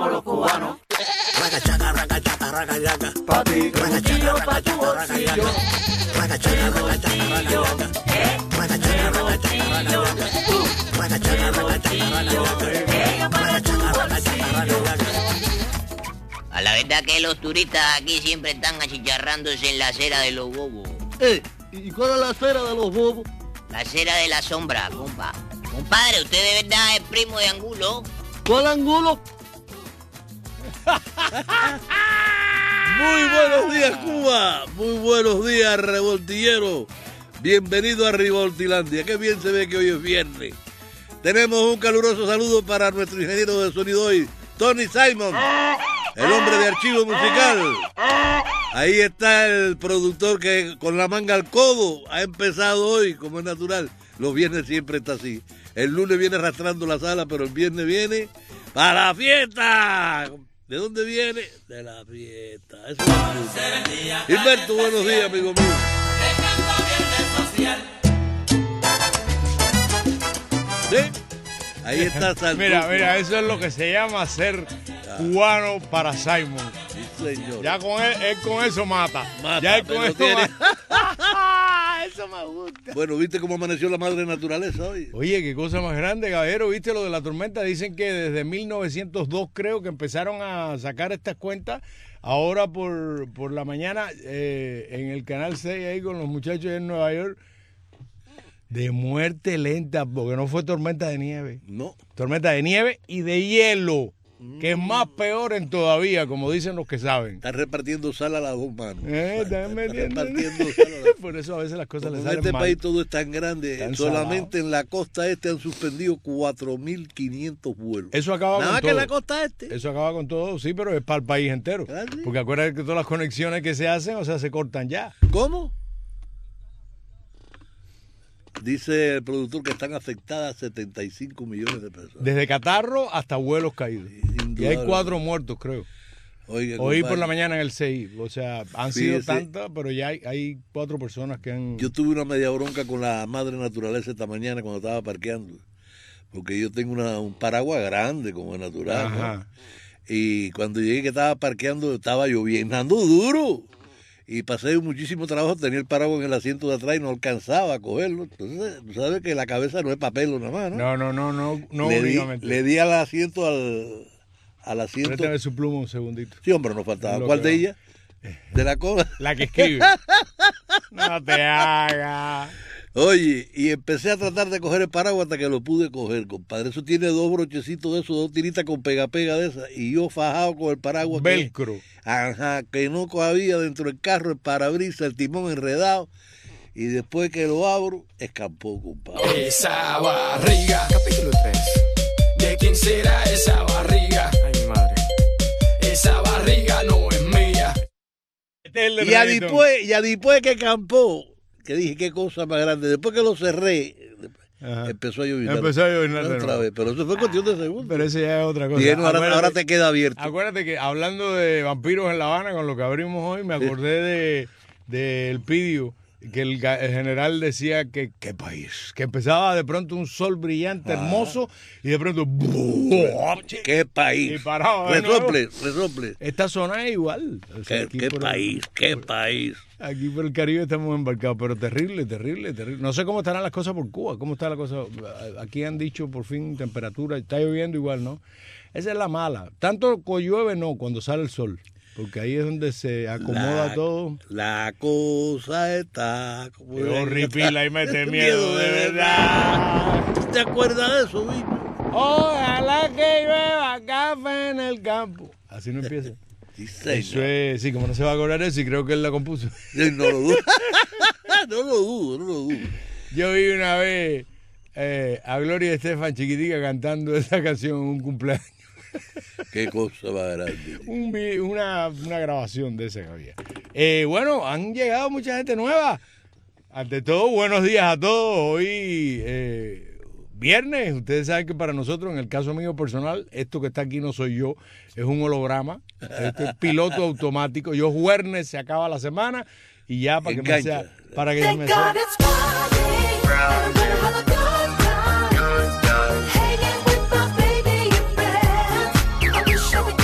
somos los cubanos. Racachaca, racachaca, racachaca. Pa' ti, bolsillo, pa' tu bolsillo. Racachaca, racachaca, racachaca. Racachaca, racachaca, racachaca. Racachaca, racachaca, racachaca. A la verdad que los turistas aquí siempre están achicharrándose en la acera de los bobos. ¿Y cuál es la acera de los bobos? La acera de la sombra, compa. Compadre, ¿usted de verdad es primo de Angulo? ¿Cuál Angulo? Muy buenos días, Cuba. Muy buenos días, revoltillero. Bienvenido a Revoltilandia. Qué bien se ve que hoy es viernes. Tenemos un caluroso saludo para nuestro ingeniero de sonido hoy, Tony Simon, el hombre de archivo musical. Ahí está el productor que con la manga al codo ha empezado hoy, como es natural. Los viernes siempre está así. El lunes viene arrastrando la sala, pero el viernes viene para la fiesta. ¿De dónde viene? De la fiesta. Eso es. Gilberto, buenos días, amigo mío. ¿Sí? Ahí está Santos. Mira, eso es lo que se llama ser cubano para Simon. Sí, señor. Ya con él con eso mata. Ya él con eso tiene... mata. Eso me gusta. Bueno, ¿viste cómo amaneció la madre naturaleza hoy? Oye, qué cosa más grande, caballero. ¿Viste lo de la tormenta? Dicen que desde 1902 creo que empezaron a sacar estas cuentas. Ahora por la mañana en el Canal 6 ahí con los muchachos en Nueva York. De muerte lenta, porque no fue tormenta de nieve. No. Tormenta de nieve y de hielo, que es más peor en todavía, como dicen los que saben. Están repartiendo sal a las dos manos. Están repartiendo sal a las... Por eso a veces las cosas les en salen este mal. país todo es tan grande. Tan solamente salado. en la costa este han suspendido 4.500 vuelos. Eso acaba Nada con más todo. que en la costa este. Eso acaba con todo, sí, pero es para el país entero. ¿Ah, sí? Porque acuérdate que todas las conexiones que se hacen, o sea, se cortan ya. ¿Cómo? Dice el productor que están afectadas 75 millones de personas. Desde catarro hasta vuelos caídos. Y hay 4 muertos, creo. Oiga, Hoy compadre, por la mañana en el 6. O sea, han sido Fíjese. tantas, pero ya hay 4 personas que han... Yo tuve una media bronca con la madre naturaleza esta mañana cuando estaba parqueando. Porque yo tengo un paraguas grande, como es natural, ¿no? Ajá. Y cuando llegué que estaba parqueando, estaba lloviendo duro. Y pasé muchísimo trabajo, tenía el paraguas en el asiento de atrás y no alcanzaba a cogerlo. Entonces, tú sabes que la cabeza no es papel nada más, ¿no? No, le, únicamente. le di al asiento, al asiento. Préstame su pluma un segundito. Sí, hombre, no faltaba. Lo ¿Cuál que de va. ellas? De la cola. La que escribe. No te hagas. Oye, y empecé a tratar de coger el paraguas hasta que lo pude coger, compadre. Eso tiene 2 brochecitos de esos, 2 tiritas con pega-pega de esas. Y yo fajado con el paraguas. Velcro. Que no cabía dentro del carro, el parabrisas, el timón enredado. Y después que lo abro, escampó, compadre. Esa barriga. Capítulo 3. ¿De quién será esa barriga? Ay, mi madre. Esa barriga no es mía. Y después que escampó, que dije, qué cosa más grande. Después que lo cerré, Ajá. empezó a llover. Empezó a llover de otra nuevo. vez. Pero eso fue cuestión de segundos. Pero eso ya es otra cosa. Bien, ahora te queda abierto. Acuérdate que hablando de vampiros en La Habana, con lo que abrimos hoy, me acordé de Elpidio, que el general decía que qué país, que empezaba de pronto un sol brillante, hermoso, y de pronto ¡qué país! Y paraba de nuevo. Resople. Esta zona es igual. O sea, ¿Qué país? ¿Qué país? Aquí por el Caribe estamos embarcados, pero terrible. No sé cómo estarán las cosas por Cuba, cómo está la cosa. Aquí han dicho por fin temperatura, está lloviendo igual, ¿no? Esa es la mala. Tanto llueve no, cuando sale el sol. Porque ahí es donde se acomoda todo. La cosa está... como Qué horripila y mete miedo, de verdad. ¿Te acuerdas de eso, Viño? Ojalá que llueva café en el campo. Así no empieza. Sí, señor. Eso es, sí, como no se va a acordar eso, y creo que él la compuso. No lo dudo. No lo dudo. Yo vi una vez a Gloria Estefan chiquitica cantando esa canción en un cumpleaños. Qué cosa más grande. Una grabación de esa que había. Bueno, han llegado mucha gente nueva. Ante todo, buenos días a todos. Hoy viernes, ustedes saben que para nosotros, en el caso mío personal, esto que está aquí no soy yo, es un holograma. Este es piloto automático. Yo jueves se acaba la semana y ya para que me sea... Para que me sea... Hanging with my baby in bed. I wish I could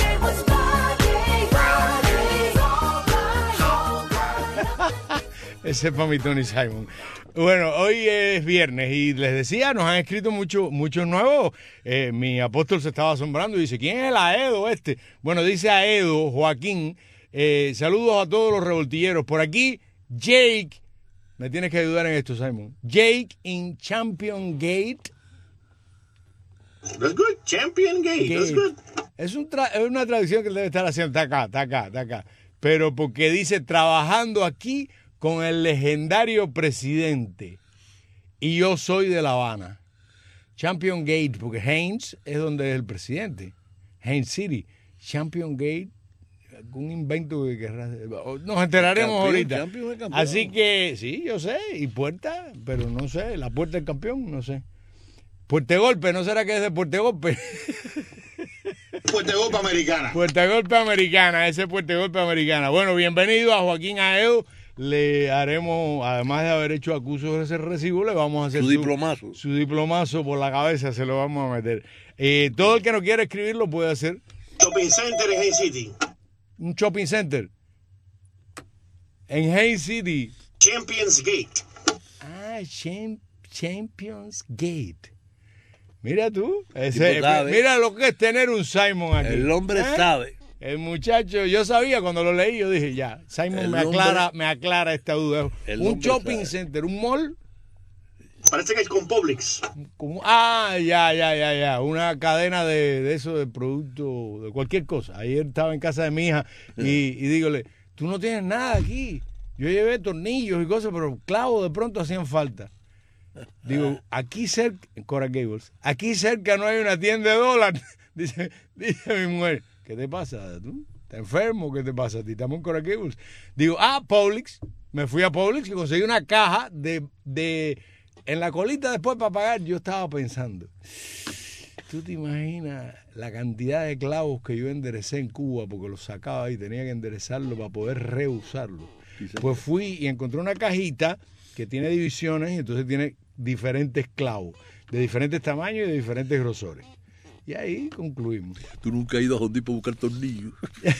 Ese es para mi Tony Simon. Bueno, hoy es viernes y les decía, nos han escrito muchos nuevos. Mi apóstol se estaba asombrando y dice, ¿quién es el Aedo este? Bueno, dice Aedo, Joaquín. Saludos a todos los revoltilleros. Por aquí, Jake. Me tienes que ayudar en esto, Simon. Jake in Champion Gate. That's good. Champion Gate. That's good. Es una traducción que él debe estar haciendo. Está acá. Pero porque dice, trabajando aquí con el legendario presidente. Y yo soy de La Habana. Champion Gate, porque Haines es donde es el presidente. Haines City. Champion Gate, algún invento que querrá. Nos enteraremos ahorita. Así que, sí, yo sé. Y puerta, pero no sé. La puerta del campeón, no sé. Puertegolpe, ¿no será que es de Puertegolpe? Puertegolpe americana. Puertegolpe americana, ese Puertegolpe americana. Bueno, bienvenido a Joaquín Aedo. Le haremos, además de haber hecho acusos de ese recibo, le vamos a hacer su diplomazo por la cabeza, se lo vamos a meter. Todo el que no quiera escribir lo puede hacer. Shopping Center en Haines City. Un shopping center. En Haines City. Champions Gate. Ah, Champions Gate. Mira tú, mira lo que es tener un Simon aquí. El hombre sabe. El muchacho, yo sabía cuando lo leí, yo dije, ya, Simon me aclara esta duda. Un shopping center, un mall. Parece que es con Publix. Ya. Una cadena de eso, de producto, de cualquier cosa. Ayer estaba en casa de mi hija y dígole, tú no tienes nada aquí. Yo llevé tornillos y cosas, pero clavos de pronto hacían falta. Digo, aquí cerca, en Coral Gables, aquí cerca no hay una tienda de dólares. Dice mi mujer, ¿qué te pasa? ¿Tú estás enfermo? ¿Qué te pasa a ti? Estamos en Coral Gables. Digo, Publix. Me fui a Publix y conseguí una caja de en la colita después para pagar. Yo estaba pensando, ¿tú te imaginas la cantidad de clavos que yo enderecé en Cuba porque los sacaba y tenía que enderezarlo para poder reusarlo? Pues fui y encontré una cajita que tiene divisiones y entonces tiene diferentes clavos de diferentes tamaños y de diferentes grosores. Y ahí concluimos. Tú nunca has ido a Home Depot a buscar tornillos.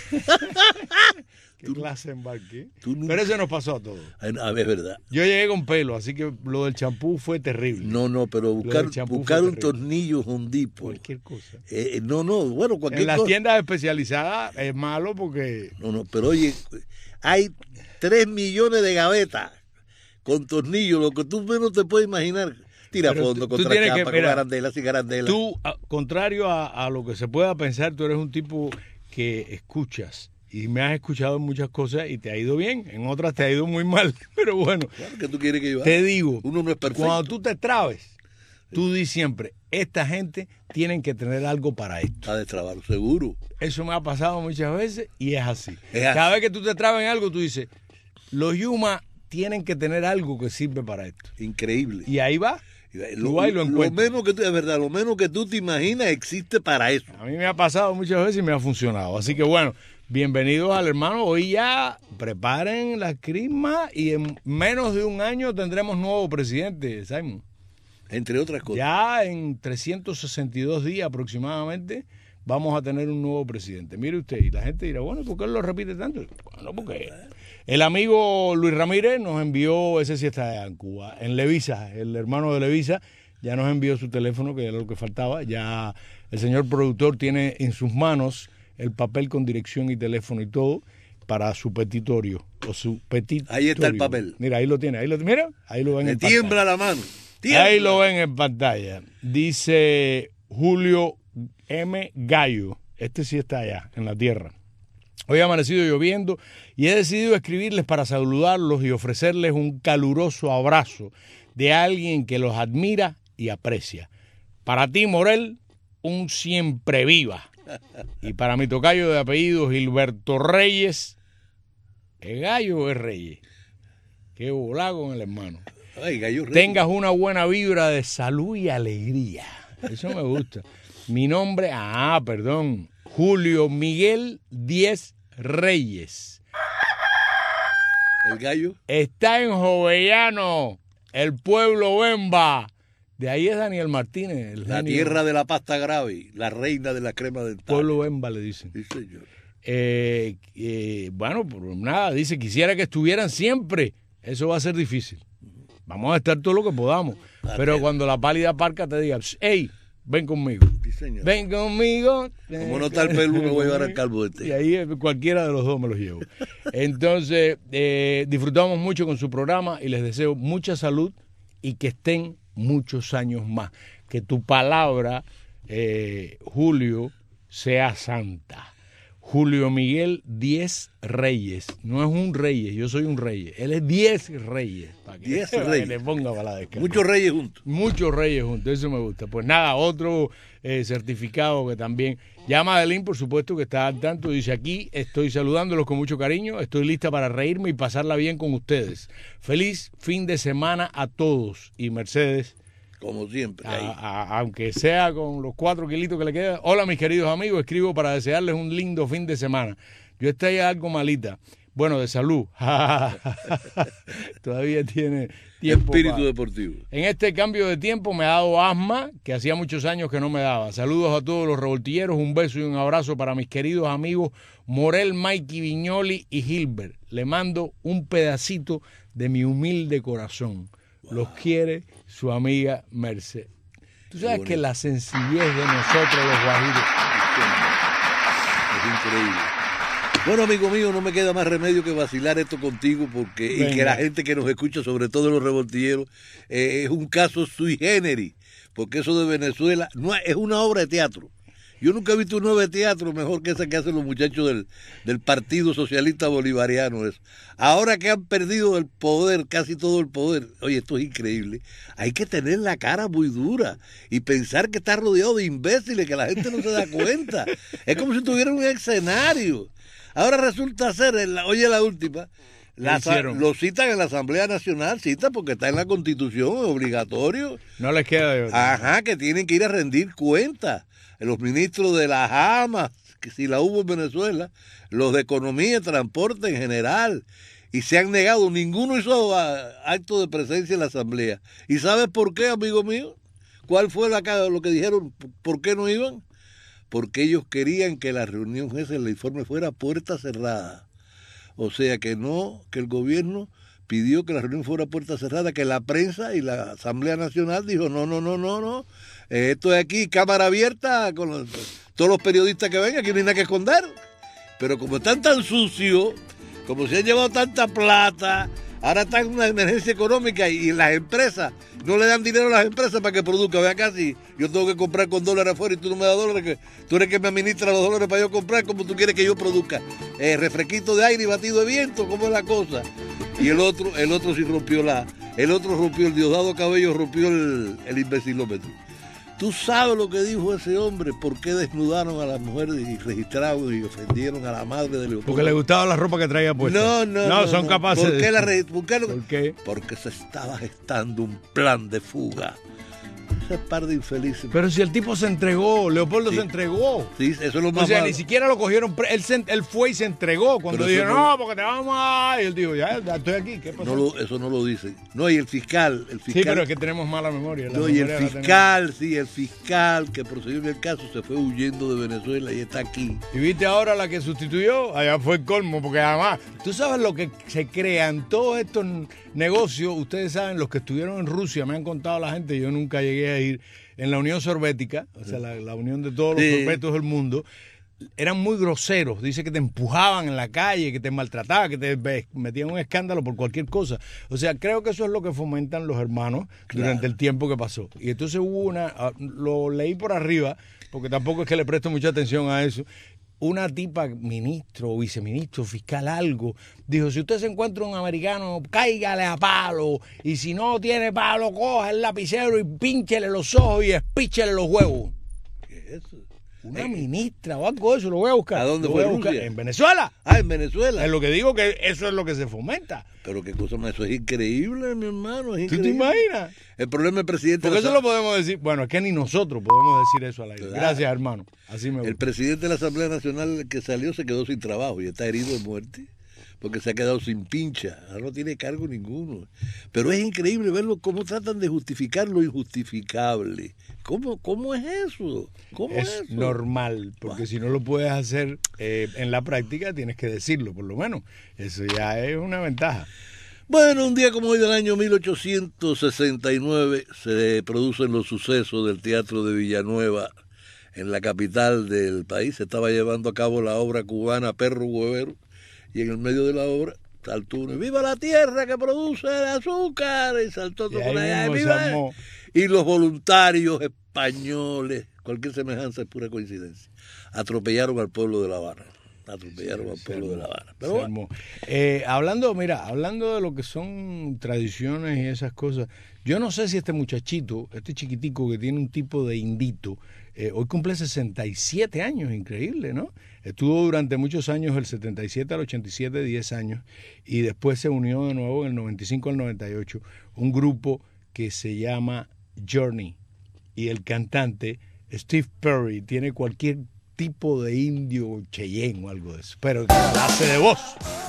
¿Qué clase de embarque? Pero eso nos pasó a todos. Es verdad. Yo llegué con pelo, así que lo del champú fue terrible. No, pero buscar un tornillo Home Depot. Cualquier cosa. Bueno, cualquier cosa. En las tiendas especializadas es malo porque... No, pero oye, hay 3 millones de gavetas con tornillos, lo que tú menos te puedes imaginar. Tira fondo, contra chapa, con arandelas y garandelas. Tú, contrario a lo que se pueda pensar, tú eres un tipo que escuchas. Y me has escuchado en muchas cosas y te ha ido bien. En otras te ha ido muy mal. Pero bueno, claro, que tú quieres que yo haga. Te digo, uno no es perfecto. Cuando tú te trabes, tú di siempre, esta gente tienen que tener algo para esto. Para destrabarlo, seguro. Eso me ha pasado muchas veces y es así. Cada vez que tú te trabas en algo, tú dices, los Yuma tienen que tener algo que sirve para esto. Increíble. Y ahí va. Lo menos que tú, es verdad, lo menos que tú te imaginas existe para eso. A mí me ha pasado muchas veces y me ha funcionado. Así que bueno, bienvenidos al hermano. Hoy ya preparen la crisma y en menos de un año tendremos nuevo presidente, Simon. Entre otras cosas. Ya en 362 días aproximadamente vamos a tener un nuevo presidente. Mire usted, y la gente dirá, bueno, ¿por qué él lo repite tanto? Bueno, porque el amigo Luis Ramírez nos envió, ese sí está allá en Cuba, en Levisa, el hermano de Levisa, ya nos envió su teléfono, que era lo que faltaba. Ya el señor productor tiene en sus manos el papel con dirección y teléfono y todo para su petitorio o su petitorio. Ahí está el papel. Mira, ahí lo tiene. Mira, ahí lo ven en pantalla. Tiembla la mano. Ahí lo ven en pantalla. Dice Julio M. Gallo. Este sí está allá, en la tierra. Hoy ha amanecido lloviendo y he decidido escribirles para saludarlos y ofrecerles un caluroso abrazo de alguien que los admira y aprecia. Para ti, Morel, un siempre viva. Y para mi tocayo de apellido Gilberto Reyes, ¿es Gallo o es Reyes? Qué volá con el hermano. Ay, Gallo Reyes. Tengas una buena vibra de salud y alegría. Eso me gusta. Mi nombre, Julio Miguel Díez Reyes. ¿El Gallo? Está en Jovellano, el pueblo Bemba. De ahí es Daniel Martínez. La tierra de la pasta grave, la reina de la crema dental. Pueblo Bemba le dicen. Sí, señor. Bueno, pues nada, dice, quisiera que estuvieran siempre Eso va a ser difícil. Vamos a estar todo lo que podamos. Pero cuando la pálida parca te diga, hey, ven conmigo. Sí, señor. Ven conmigo. Como no está el pelo, me voy a llevar al calvo este. Y ahí cualquiera de los dos me los llevo. Entonces, disfrutamos mucho con su programa y les deseo mucha salud y que estén muchos años más. Que tu palabra, Julio, sea santa. Julio Miguel 10 Reyes. No es un Reyes, yo soy un Reyes. Él es 10 Reyes. Para que, 10 para Reyes. que le ponga para la descarga. Muchos reyes juntos. Muchos Reyes juntos, eso me gusta. Pues nada, otro certificado que también. Ya Madeline, por supuesto, que está al tanto, dice aquí, estoy saludándolos con mucho cariño, estoy lista para reírme y pasarla bien con ustedes. Feliz fin de semana a todos. Y Mercedes, Como siempre. Ahí. aunque sea con los 4 kilitos que le quedan. Hola, mis queridos amigos, escribo para desearles un lindo fin de semana. Yo estoy algo malita. Bueno, de salud. Todavía tiene tiempo. Espíritu deportivo. En este cambio de tiempo me ha dado asma, que hacía muchos años que no me daba. Saludos a todos los revoltilleros, un beso y un abrazo para mis queridos amigos Morel, Mikey, Viñoli y Gilbert. Le mando un pedacito de mi humilde corazón. Los quiere su amiga Merced. Tú sabes que la sencillez de nosotros los guajiros Es increíble. Bueno, amigo mío, no me queda más remedio que vacilar esto contigo porque y que la gente que nos escucha, sobre todo los revoltilleros, es un caso sui generis, porque eso de Venezuela no es una obra de teatro. Yo nunca he visto una obra de teatro mejor que esa que hacen los muchachos del Partido Socialista Bolivariano. Eso. Ahora que han perdido el poder, casi todo el poder, oye, esto es increíble, hay que tener la cara muy dura y pensar que está rodeado de imbéciles, que la gente no se da cuenta. Es como si tuviera un escenario. Ahora resulta ser, oye la última, lo citan en la Asamblea Nacional, citan porque está en la Constitución, es obligatorio. no les queda de otra. Ajá, que tienen que ir a rendir cuentas. Los ministros de las AMA, que si la hubo en Venezuela, los de Economía y Transporte en general, y se han negado, ninguno hizo acto de presencia en la Asamblea. ¿Y sabes por qué, amigo mío? ¿Cuál fue lo que dijeron? ¿Por qué no iban? Porque ellos querían que la reunión esa, el informe fuera a puerta cerrada. O sea que el gobierno pidió que la reunión fuera a puerta cerrada, que la prensa y la Asamblea Nacional dijo no. Esto es aquí, cámara abierta, con todos los periodistas que vengan, aquí no hay nada que esconder. Pero como están tan sucios, como se han llevado tanta plata, ahora están en una emergencia económica y las empresas no le dan dinero a las empresas para que produzcan. Ve acá, si yo tengo que comprar con dólares afuera y tú no me das dólares, que tú eres que me administra los dólares para yo comprar, como tú quieres que yo produzca. Refresquito de aire y batido de viento, ¿cómo es la cosa? Y el otro sí rompió el Diosdado Cabello rompió el imbecilómetro. Tú sabes lo que dijo ese hombre, por qué desnudaron a las mujeres y registraron y ofendieron a la madre de Leopoldo. Porque le gustaba la ropa que traía puesta. No, son capaces ¿Por qué de... ¿Por qué? Porque se estaba gestando un plan de fuga. Ese par de infelices. Pero si el tipo se entregó, Leopoldo se entregó. Sí, eso es lo más O sea, malo. ni siquiera lo cogieron, él fue y se entregó cuando Pero dijeron, eso no, porque te vamos a... Y él dijo, ya estoy aquí, ¿qué pasó? Eso no lo dice. No, y el fiscal. Sí, pero es que tenemos mala memoria. No, y el fiscal que procedió en el caso se fue huyendo de Venezuela y está aquí. Y viste ahora la que sustituyó, allá fue el colmo, porque además, tú sabes lo que se crean todos estos negocios, ustedes saben, los que estuvieron en Rusia, me han contado la gente, yo nunca llegué a ir, en la Unión Sorbética, o sea, la unión de todos los sorbetos del mundo, eran muy groseros, dice que te empujaban en la calle, que te maltrataban, que te metían un escándalo por cualquier cosa. O sea, creo que eso es lo que fomentan los hermanos durante el tiempo que pasó. Y entonces hubo lo leí por arriba, porque tampoco es que le presto mucha atención a eso, una tipa, ministro o viceministro, fiscal, algo, dijo, si usted se encuentra un americano, cáigale a palo, y si no tiene palo, coja el lapicero y pínchele los ojos y espíchele los huevos. ¿Qué es eso? Una ministra o algo de eso, lo voy a buscar. ¿A dónde fue? En Venezuela. En Venezuela. Es lo que digo, que eso es lo que se fomenta. Pero qué cosa más, eso es increíble, mi hermano, es increíble. ¿Tú te imaginas? El problema del presidente... Porque eso lo podemos decir, bueno, es que ni nosotros podemos decir eso al aire. Claro. Gracias, hermano. Así me gusta. El presidente de la Asamblea Nacional que salió se quedó sin trabajo y está herido de muerte porque se ha quedado sin pincha, ahora no tiene cargo ninguno. Pero es increíble verlo cómo tratan de justificar lo injustificable. ¿Cómo es eso? ¿Cómo es eso? Normal, porque si no lo puedes hacer en la práctica, tienes que decirlo, por lo menos. Eso ya es una ventaja. Bueno, un día como hoy del año 1869 se producen los sucesos del Teatro de Villanueva en la capital del país. Se estaba llevando a cabo la obra cubana Perro Huevero y en el medio de la obra saltó uno, ¡viva la tierra que produce el azúcar! Y saltó todo por allá, ¡viva! Y los voluntarios españoles, cualquier semejanza es pura coincidencia, atropellaron al pueblo de La Habana. Pero bueno. Hablando de lo que son tradiciones y esas cosas, yo no sé si este muchachito, este chiquitico que tiene un tipo de indito, hoy cumple 67 años, increíble, ¿no? Estuvo durante muchos años, del 77 al 87, 10 años, y después se unió de nuevo en el 95 al 98, un grupo que se llama Journey, y el cantante Steve Perry tiene cualquier tipo de indio Cheyenne o algo de eso, pero clase de voz.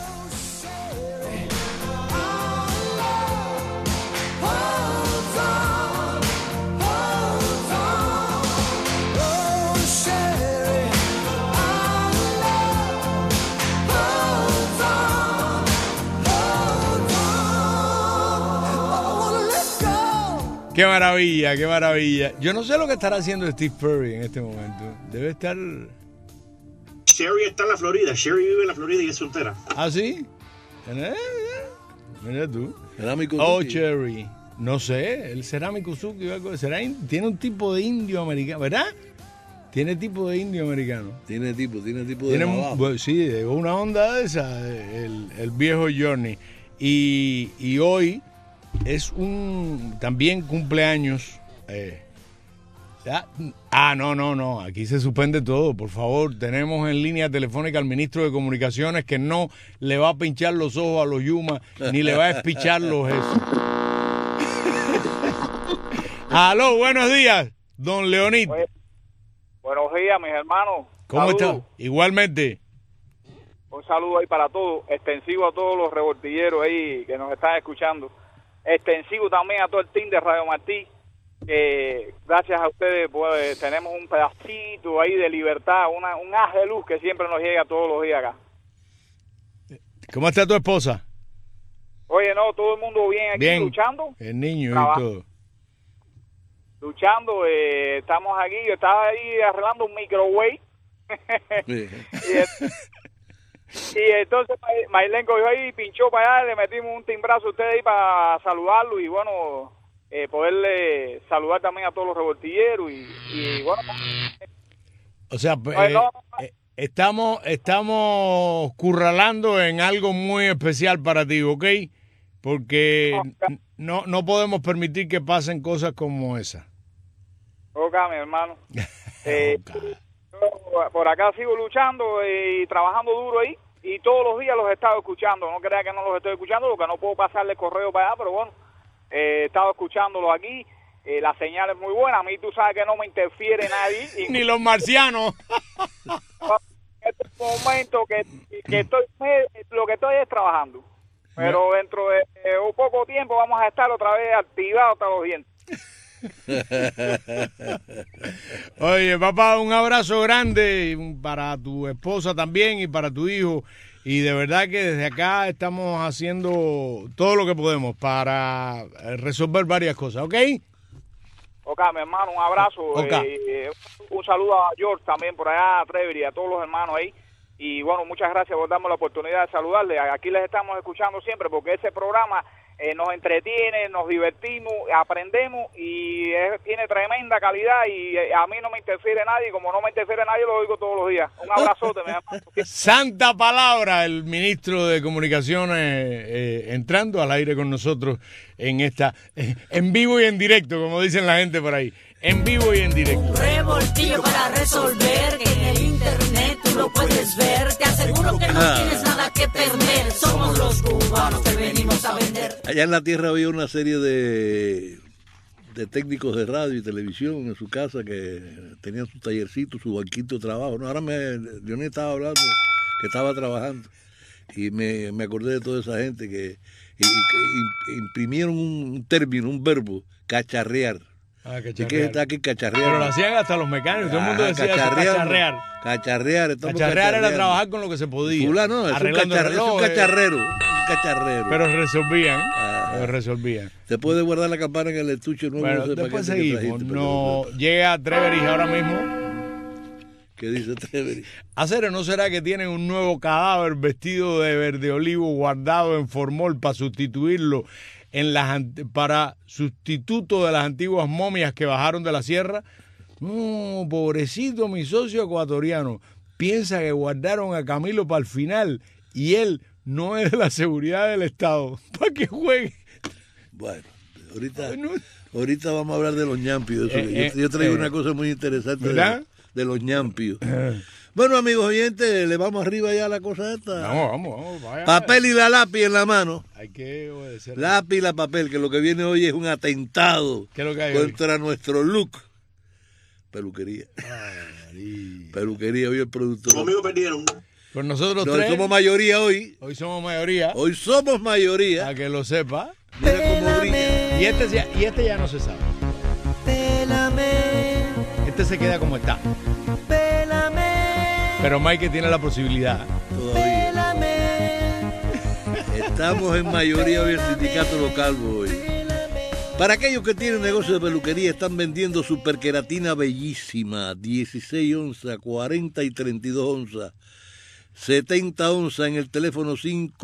Qué maravilla, qué maravilla. Yo no sé lo que estará haciendo Steve Perry en este momento. Debe estar... Sherry está en la Florida. Sherry vive en la Florida y es soltera. ¿Ah, sí? Mira tú. Cerámico Oh, Cherry. No sé, el cerámico Suzuki o algo. Tiene un tipo de indio americano, ¿verdad? Tiene tipo de indio americano. Tiene tipo de navajo. Bueno, sí, de una onda de esa, el viejo Journey. Y hoy es también cumpleaños. No, aquí se suspende todo, por favor. Tenemos en línea telefónica al ministro de Comunicaciones que no le va a pinchar los ojos a los Yuma, ni le va a espichar los eso. Aló, buenos días, don Leonid. Buenos días, mis hermanos. ¿Cómo está? Igualmente. Un saludo ahí para todos, extensivo a todos los revoltilleros ahí que nos están escuchando. Extensivo también a todo el team de Radio Martí, que gracias a ustedes pues tenemos un pedacito ahí de libertad, un haz de luz que siempre nos llega todos los días acá. ¿Cómo está tu esposa? Oye, no, todo el mundo bien aquí, bien, luchando. El niño y todo. Luchando, estamos aquí, yo estaba ahí arreglando un microwave. Y entonces Maylén cogió ahí y pinchó para allá, le metimos un timbrazo a ustedes ahí para saludarlo y bueno, poderle saludar también a todos los revoltilleros y bueno. O sea, estamos curralando en algo muy especial para ti, ¿ok? Porque no podemos permitir que pasen cosas como esa. Ok, mi hermano. Por acá sigo luchando y trabajando duro ahí y todos los días los he estado escuchando. No crea que no los estoy escuchando porque no puedo pasarle correo para allá, pero bueno, he estado escuchándolos aquí. La señal es muy buena. A mí tú sabes que no me interfiere nadie. Ni los marcianos. En este momento que estoy, lo que estoy es trabajando. Pero dentro de un poco tiempo vamos a estar otra vez activados hasta los dientes. Oye, papá, un abrazo grande para tu esposa también y para tu hijo. Y de verdad que desde acá estamos haciendo todo lo que podemos para resolver varias cosas, ¿ok? Ok, mi hermano, un abrazo. Un saludo a George también por allá, a Trevor y a todos los hermanos ahí. Y bueno, muchas gracias por darme la oportunidad de saludarles. Aquí les estamos escuchando siempre porque ese programa nos entretiene, nos divertimos, aprendemos y tiene tremenda calidad y a mí no me interfiere nadie, como no me interfiere nadie lo oigo todos los días. Un abrazote, mi hermano. Santa palabra, el ministro de Comunicaciones entrando al aire con nosotros en vivo y en directo, como dicen la gente por ahí. En vivo y en directo. Revoltillo para resolver, que en el internet tú lo puedes ver. Te aseguro que no tienes nada que perder. Somos los cubanos que venimos a vender. Allá en la tierra había una serie de técnicos de radio y televisión en su casa que tenían su tallercito, su banquito de trabajo. No, ahora Leonel estaba hablando que estaba trabajando y me acordé de toda esa gente que imprimieron un término, un verbo, cacharrear. Cacharrear. ¿Qué está aquí cacharrear? Pero lo hacían hasta los mecánicos, todo el mundo decía cacharrear. Cacharrear era trabajar con lo que se podía. Fulano, es un cacharrero. cacharrero. Pero resolvían. Se puede guardar la campana en el estuche nuevo. Bueno, no sé después para qué te seguimos. trajiste, No, llega Treveris ahora mismo. ¿Qué dice Treveris? Acero, ¿no será que tienen un nuevo cadáver vestido de verde olivo guardado en formol para sustituirlo para sustituto de las antiguas momias que bajaron de la sierra? No, pobrecito mi socio ecuatoriano. Piensa que guardaron a Camilo para el final y él no es de la seguridad del Estado. ¿Para qué juegue? Bueno, ahorita vamos a hablar de los ñampios. Yo traigo una cosa muy interesante de los ñampios. Bueno, amigos oyentes, le vamos arriba ya a la cosa esta. Vamos, vaya. Papel y la lápiz en la mano. Hay que obedecer. Lápiz y la papel, que lo que viene hoy es un atentado ¿Qué es lo que hay contra nuestro look. Peluquería. Peluquería, hoy el productor. Conmigo perdieron. Pues nosotros No, tres. somos mayoría hoy. Hoy somos mayoría. Hoy somos mayoría. Para que lo sepa. Mira cómo brilla. Y este ya no se sabe. Este se queda como está. Pero Mike tiene la posibilidad. Todavía. Estamos en mayoría hoy el sindicato local hoy. Para aquellos que tienen negocio de peluquería, están vendiendo superqueratina bellísima, 16 onzas, 40 y 32 onzas, 70 onzas en el teléfono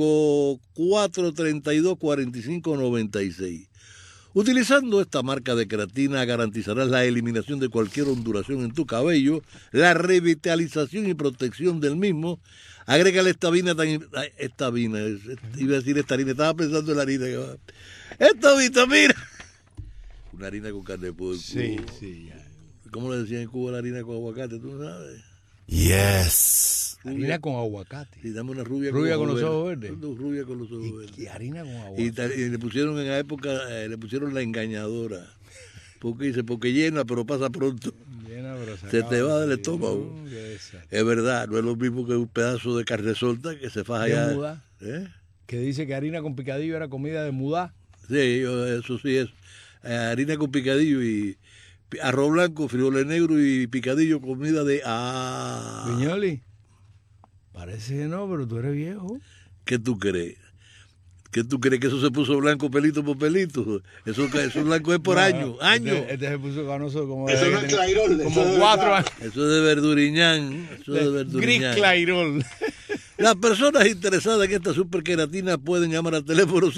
5432-4596. Utilizando esta marca de queratina garantizarás la eliminación de cualquier ondulación en tu cabello, la revitalización y protección del mismo. Agrégale esta harina iba a decir esta harina, estaba pensando en la harina. Esta vitamina. Una harina con carne de puerco. Sí, ya. ¿Cómo le decían en Cuba la harina con aguacate? ¿Tú no sabes? Yes. Harina con aguacate. Sí, dame una rubia con los ojos verdes. Rubia con los ojos verdes. Y harina con aguacate. Y le pusieron en la época, le pusieron la engañadora. Porque dice, porque llena, pero pasa pronto. Se te va del estómago. Es verdad, no es lo mismo que un pedazo de carne solta que se faja allá. Muda. Que dice que harina con picadillo era comida de muda. Sí, eso sí es. Harina con picadillo y arroz blanco, frijoles negros y picadillo, comida de... Viñoli, parece que no, pero tú eres viejo. ¿Qué tú crees? ¿Qué tú crees que eso se puso blanco pelito por pelito? Eso blanco es por año. Este se puso canoso como... Eso no es Clairol. Como 4 años. Eso es de verduriñán. Gris Clairol. Las personas interesadas en esta superqueratina pueden llamar al teléfono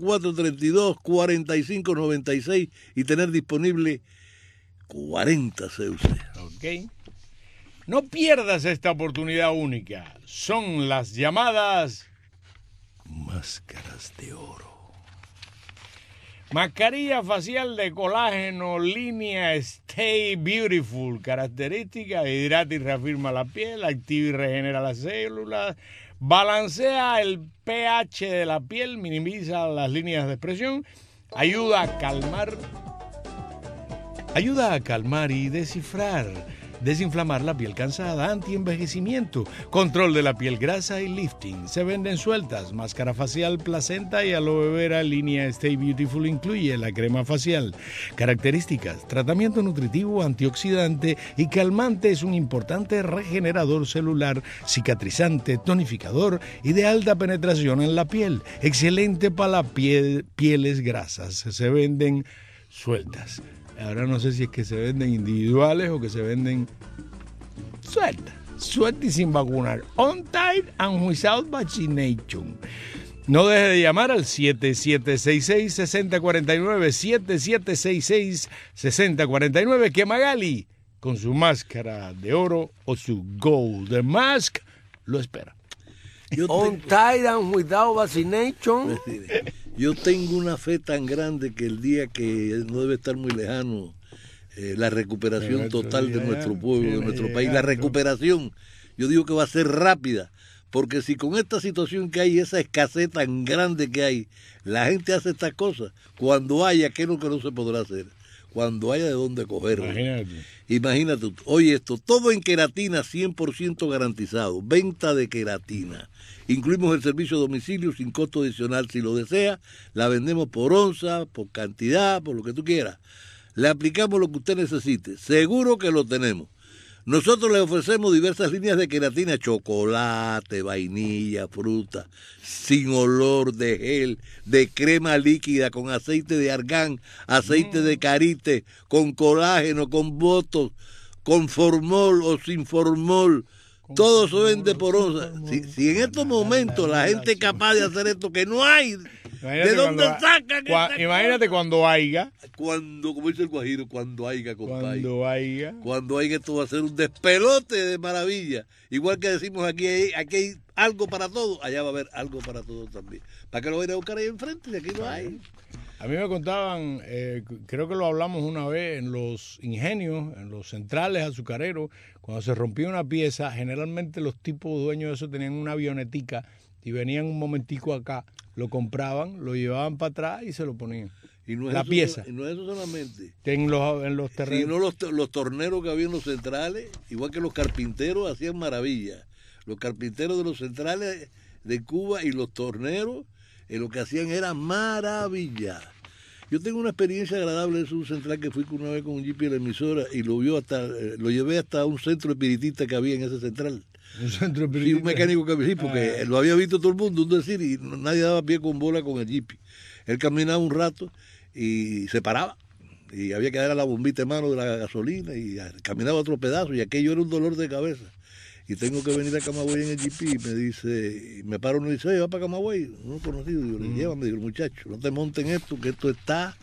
5432-4596 y tener disponible 40 ceuses. Ok. No pierdas esta oportunidad única. Son las llamadas máscaras de oro. Mascarilla facial de colágeno, línea Stay Beautiful. Característica: hidrata y reafirma la piel, activa y regenera las células, balancea el pH de la piel, minimiza las líneas de expresión, ayuda a calmar y desinflamar la piel cansada, antienvejecimiento, control de la piel grasa y lifting. Se venden sueltas, máscara facial, placenta y aloe vera. Línea Stay Beautiful incluye la crema facial. Características: tratamiento nutritivo, antioxidante y calmante. Es un importante regenerador celular, cicatrizante, tonificador y de alta penetración en la piel. Excelente para la pieles grasas. Se venden sueltas. Ahora no sé si es que se venden individuales o que se venden suelta y sin vacunar. On time and without vaccination. No deje de llamar al 7766-6049, 7766-6049, que Magali, con su máscara de oro o su gold mask, lo espera. On time and without vaccination. Yo tengo una fe tan grande que el día que no debe estar muy lejano, la recuperación total de nuestro pueblo, de nuestro país, la recuperación, yo digo que va a ser rápida, porque si con esta situación que hay, esa escasez tan grande que hay, la gente hace estas cosas, cuando haya, ¿qué es lo que no se podrá hacer? Cuando haya de dónde cogerlo. Imagínate, oye esto, todo en queratina 100% garantizado, venta de queratina. Incluimos el servicio a domicilio sin costo adicional. Si lo desea, la vendemos por onza, por cantidad, por lo que tú quieras. Le aplicamos lo que usted necesite. Seguro que lo tenemos. Nosotros le ofrecemos diversas líneas de queratina, chocolate, vainilla, fruta, sin olor, de gel, de crema líquida, con aceite de argán, aceite de karité, con colágeno, con botox, con formol o sin formol. Todo se vende por onza. Si en estos momentos la gente es capaz de hacer esto, que no hay... Imagínate ¿De dónde sacan? Imagínate cuando haya. Cuando, como dice el guajiro, cuando haya, compadre. Cuando haya. Esto va a ser un despelote de maravilla. Igual que decimos aquí hay algo para todo, allá va a haber algo para todo también. ¿Para qué lo voy a buscar ahí enfrente? Si aquí no hay. A mí me contaban, creo que lo hablamos una vez, en los ingenios, en los centrales azucareros, cuando se rompía una pieza, generalmente los tipos dueños de eso tenían una avionetica y venían un momentico acá, lo compraban, lo llevaban para atrás y se lo ponían. Y no es la eso, pieza. Y no es eso solamente. En los terrenos. Sino los torneros que había en los centrales, igual que los carpinteros, hacían maravillas. Los carpinteros de los centrales de Cuba y los torneros, lo que hacían era maravilla. Yo tengo una experiencia agradable de un central que fui una vez con un jeep y la emisora y lo llevé hasta un centro espiritista que había en ese central. Un centro espiritista. Sí, un mecánico que sí, porque lo había visto todo el mundo, un decir, y nadie daba pie con bola con el jeep. Él caminaba un rato y se paraba. Y había que darle a la bombita de mano de la gasolina y caminaba otro pedazo y aquello era un dolor de cabeza. Y tengo que venir a Camagüey en el GP y me dice, me paro uno y dice, oye, va para Camagüey, no conocido, digo, le lleva, me digo, muchacho, no te monten esto, que esto está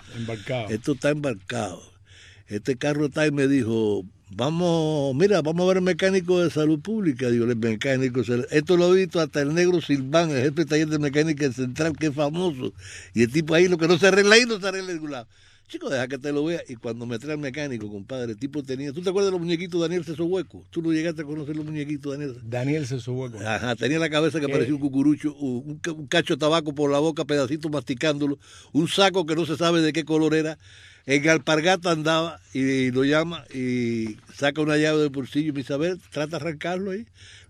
embarcado. Este carro está y me dijo, vamos a ver el mecánico de salud pública. Digo, el mecánico, esto lo he visto hasta el negro Silván, el jefe de taller de mecánica del central, que es famoso. Y el tipo ahí, lo que no se arregla ahí, no se arregla en ningún lado. Chico, deja que te lo vea. Y cuando me trae el mecánico, compadre, el tipo tenía... ¿Tú te acuerdas de los muñequitos de Daniel Sesohueco? ¿Tú no llegaste a conocer los muñequitos de Daniel? Daniel Sesohueco. Ajá, tenía la cabeza que parecía un cucurucho, un cacho de tabaco por la boca, pedacito masticándolo, un saco que no se sabe de qué color era. En alpargata andaba y lo llama y saca una llave del bolsillo y me dice, a ver, trata de arrancarlo ahí.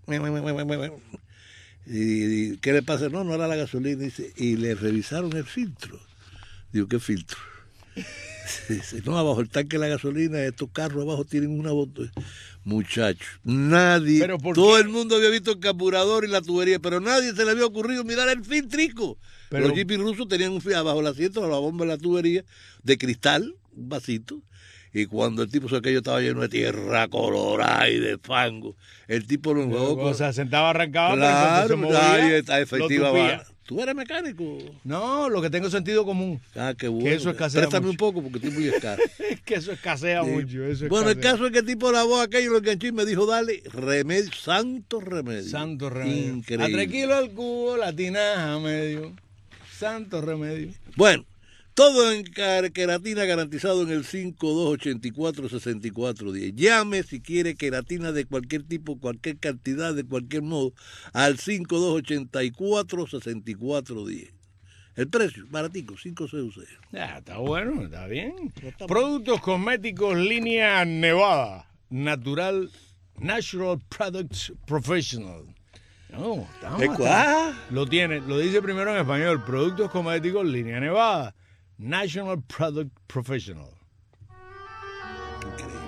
Y ¿qué le pasa? No era la gasolina. Dice, y le revisaron el filtro. Digo, ¿qué filtro? Dice, no, abajo el tanque de la gasolina, estos carros abajo tienen una botella. Muchachos, nadie, todo el mundo había visto el carburador y la tubería, pero nadie se le había ocurrido mirar el filtrico. Pero los jeepis rusos tenían abajo el asiento, la bomba de la tubería, de cristal, un vasito, y cuando el tipo aquello estaba lleno de tierra colorada y de fango, el tipo lo enjuagó. O sea, sentaba, arrancaba, claro, se movía, efectivamente. ¿Tú eres mecánico? No, lo que tengo es sentido común. Ah, qué bueno. Que eso escasea Préstame mucho. un poco porque estoy muy escaso. Es que eso escasea mucho. Bueno, el caso es que el tipo lavó aquello, lo enganchó y me dijo, dale, remedio, santo remedio. Santo remedio. Increíble. A 3 kilos al cubo, la tinaja medio. Santo remedio. Bueno, todo en queratina garantizado en el 5284-6410. Llame si quiere queratina de cualquier tipo, cualquier cantidad, de cualquier modo, al 5284-6410. El precio, baratico, 5.06. Ya, está bueno, está bien. Productos cosméticos, línea Nevada. Natural Products Professional. No, lo dice primero en español. Productos cosméticos, línea Nevada. National Product Professional. Increíble.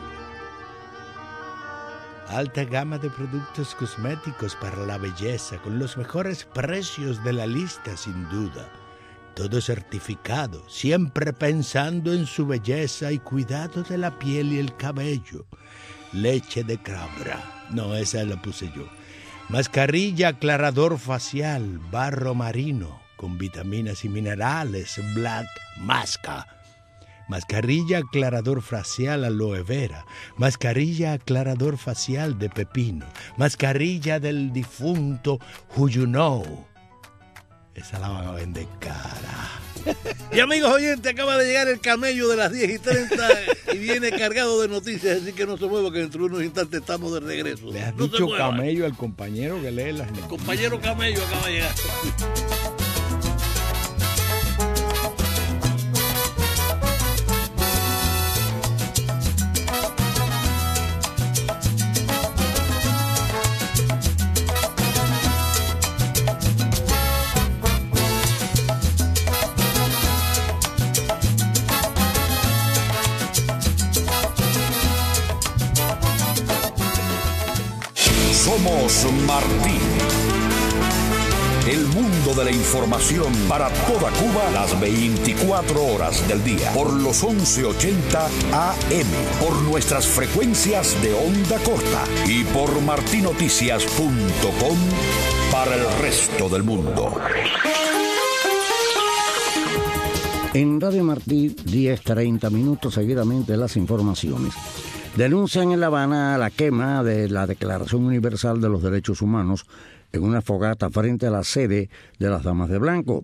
Alta gama de productos cosméticos para la belleza, con los mejores precios de la lista, sin duda. Todo certificado, siempre pensando en su belleza y cuidado de la piel y el cabello. Leche de cabra. No, esa la puse yo. Mascarilla aclarador facial, barro marino, con vitaminas y minerales, Black Masca. Mascarilla aclarador facial aloe vera. Mascarilla aclarador facial de pepino. Mascarilla del difunto Who You Know. Esa la van a vender cara. Y amigos oyentes, acaba de llegar el camello de las 10:30 y viene cargado de noticias, así que no se mueva, que dentro de unos instantes estamos de regreso. Le has no dicho camello al compañero que lee las noticias. Compañero camello acaba de llegar. Carlos Martín. El mundo de la información para toda Cuba las 24 horas del día por los 1180 AM, por nuestras frecuencias de onda corta y por martinoticias.com para el resto del mundo. En Radio Martí, 10:30 minutos seguidamente las informaciones. Denuncian en La Habana la quema de la Declaración Universal de los Derechos Humanos en una fogata frente a la sede de las Damas de Blanco.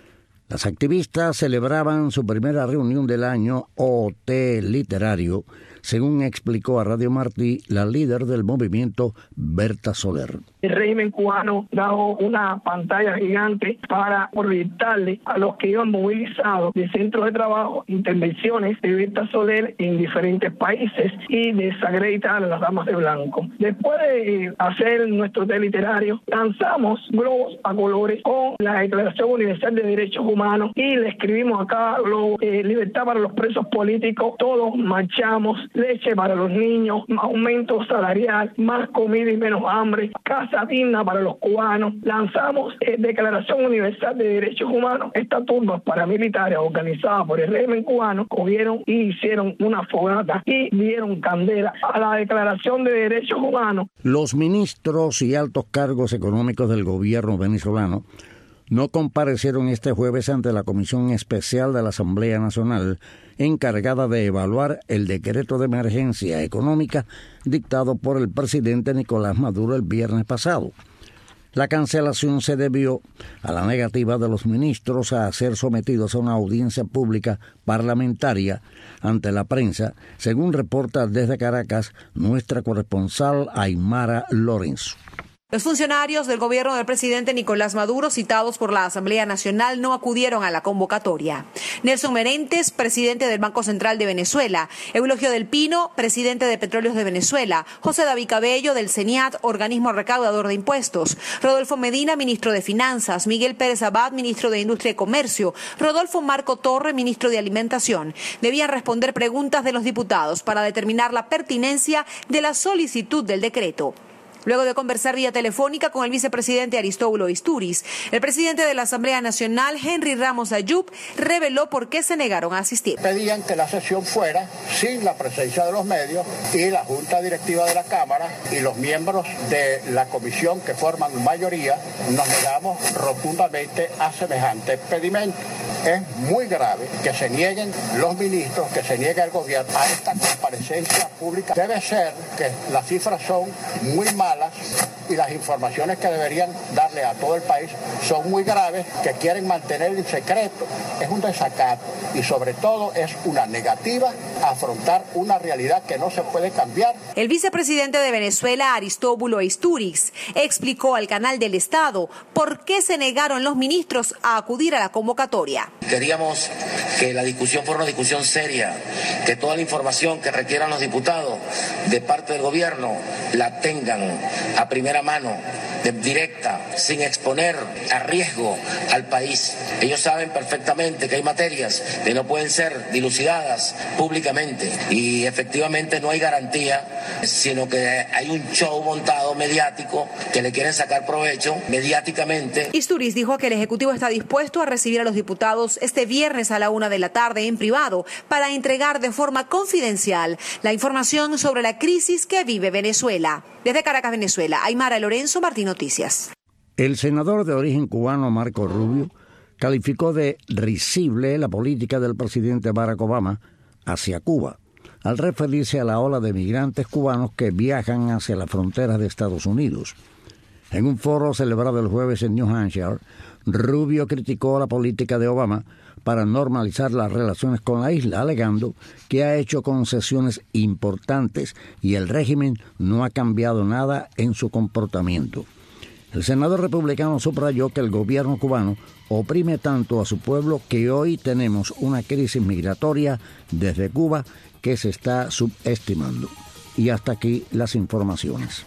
Las activistas celebraban su primera reunión del año OT literario, según explicó a Radio Martí la líder del movimiento, Berta Soler. El régimen cubano dado una pantalla gigante para proyectarle a los que iban movilizados de centros de trabajo intervenciones de Berta Soler en diferentes países y desacreditar a las Damas de Blanco. Después de hacer nuestro té literario, lanzamos globos a colores con la Declaración Universal de Derechos Humanos y le escribimos a cada globo libertad para los presos políticos. Todos marchamos, leche para los niños, aumento salarial, más comida y menos hambre, casa digna para los cubanos. Lanzamos Declaración Universal de Derechos Humanos. Estas turbas paramilitares organizadas por el régimen cubano cogieron y hicieron una fogata y dieron candela a la Declaración de Derechos Humanos. Los ministros y altos cargos económicos del gobierno venezolano no comparecieron este jueves ante la Comisión Especial de la Asamblea Nacional, encargada de evaluar el decreto de emergencia económica dictado por el presidente Nicolás Maduro el viernes pasado. La cancelación se debió a la negativa de los ministros a ser sometidos a una audiencia pública parlamentaria ante la prensa, según reporta desde Caracas nuestra corresponsal Aymara Lorenzo. Los funcionarios del gobierno del presidente Nicolás Maduro, citados por la Asamblea Nacional, no acudieron a la convocatoria. Nelson Merentes, presidente del Banco Central de Venezuela; Eulogio del Pino, presidente de Petróleos de Venezuela; José David Cabello, del CENIAT, organismo recaudador de impuestos; Rodolfo Medina, ministro de Finanzas; Miguel Pérez Abad, ministro de Industria y Comercio; Rodolfo Marco Torre, ministro de Alimentación. Debían responder preguntas de los diputados para determinar la pertinencia de la solicitud del decreto. Luego de conversar vía telefónica con el vicepresidente Aristóbulo Istúriz, el presidente de la Asamblea Nacional, Henry Ramos Ayub, reveló por qué se negaron a asistir. Pedían que la sesión fuera sin la presencia de los medios y la Junta Directiva de la Cámara y los miembros de la comisión que forman mayoría nos negamos rotundamente a semejante pedimento. Es muy grave que se nieguen los ministros, que se niegue el gobierno a esta comparecencia pública. Debe ser que las cifras son muy malas y las informaciones que deberían darle a todo el país son muy graves, que quieren mantener en secreto. Es un desacato y sobre todo es una negativa a afrontar una realidad que no se puede cambiar. El vicepresidente de Venezuela, Aristóbulo Istúriz, explicó al canal del Estado por qué se negaron los ministros a acudir a la convocatoria. Queríamos que la discusión fuera una discusión seria, que toda la información que requieran los diputados de parte del gobierno la tengan a primera mano, directa, sin exponer a riesgo al país. Ellos saben perfectamente que hay materias que no pueden ser dilucidadas públicamente y efectivamente no hay garantía, sino que hay un show montado mediático que le quieren sacar provecho mediáticamente. Istúriz dijo que el Ejecutivo está dispuesto a recibir a los diputados este viernes a la 1 de la tarde en privado para entregar de forma confidencial la información sobre la crisis que vive Venezuela. Desde Caracas, Venezuela, Aymara Lorenzo, Martín Noticias. El senador de origen cubano Marco Rubio calificó de risible la política del presidente Barack Obama hacia Cuba, al referirse a la ola de migrantes cubanos que viajan hacia las fronteras de Estados Unidos. En un foro celebrado el jueves en New Hampshire, Rubio criticó la política de Obama para normalizar las relaciones con la isla, alegando que ha hecho concesiones importantes y el régimen no ha cambiado nada en su comportamiento. El senador republicano subrayó que el gobierno cubano oprime tanto a su pueblo que hoy tenemos una crisis migratoria desde Cuba que se está subestimando. Y hasta aquí las informaciones.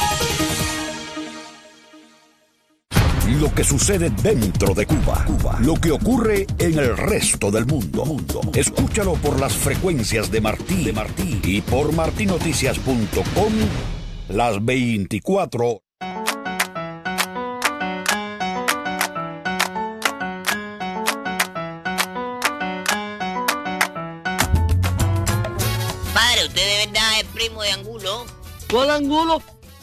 Lo que sucede dentro de Cuba. Lo que ocurre en el resto del mundo. Escúchalo por las frecuencias de Martí y por martinoticias.com las 24 Tú el angulo.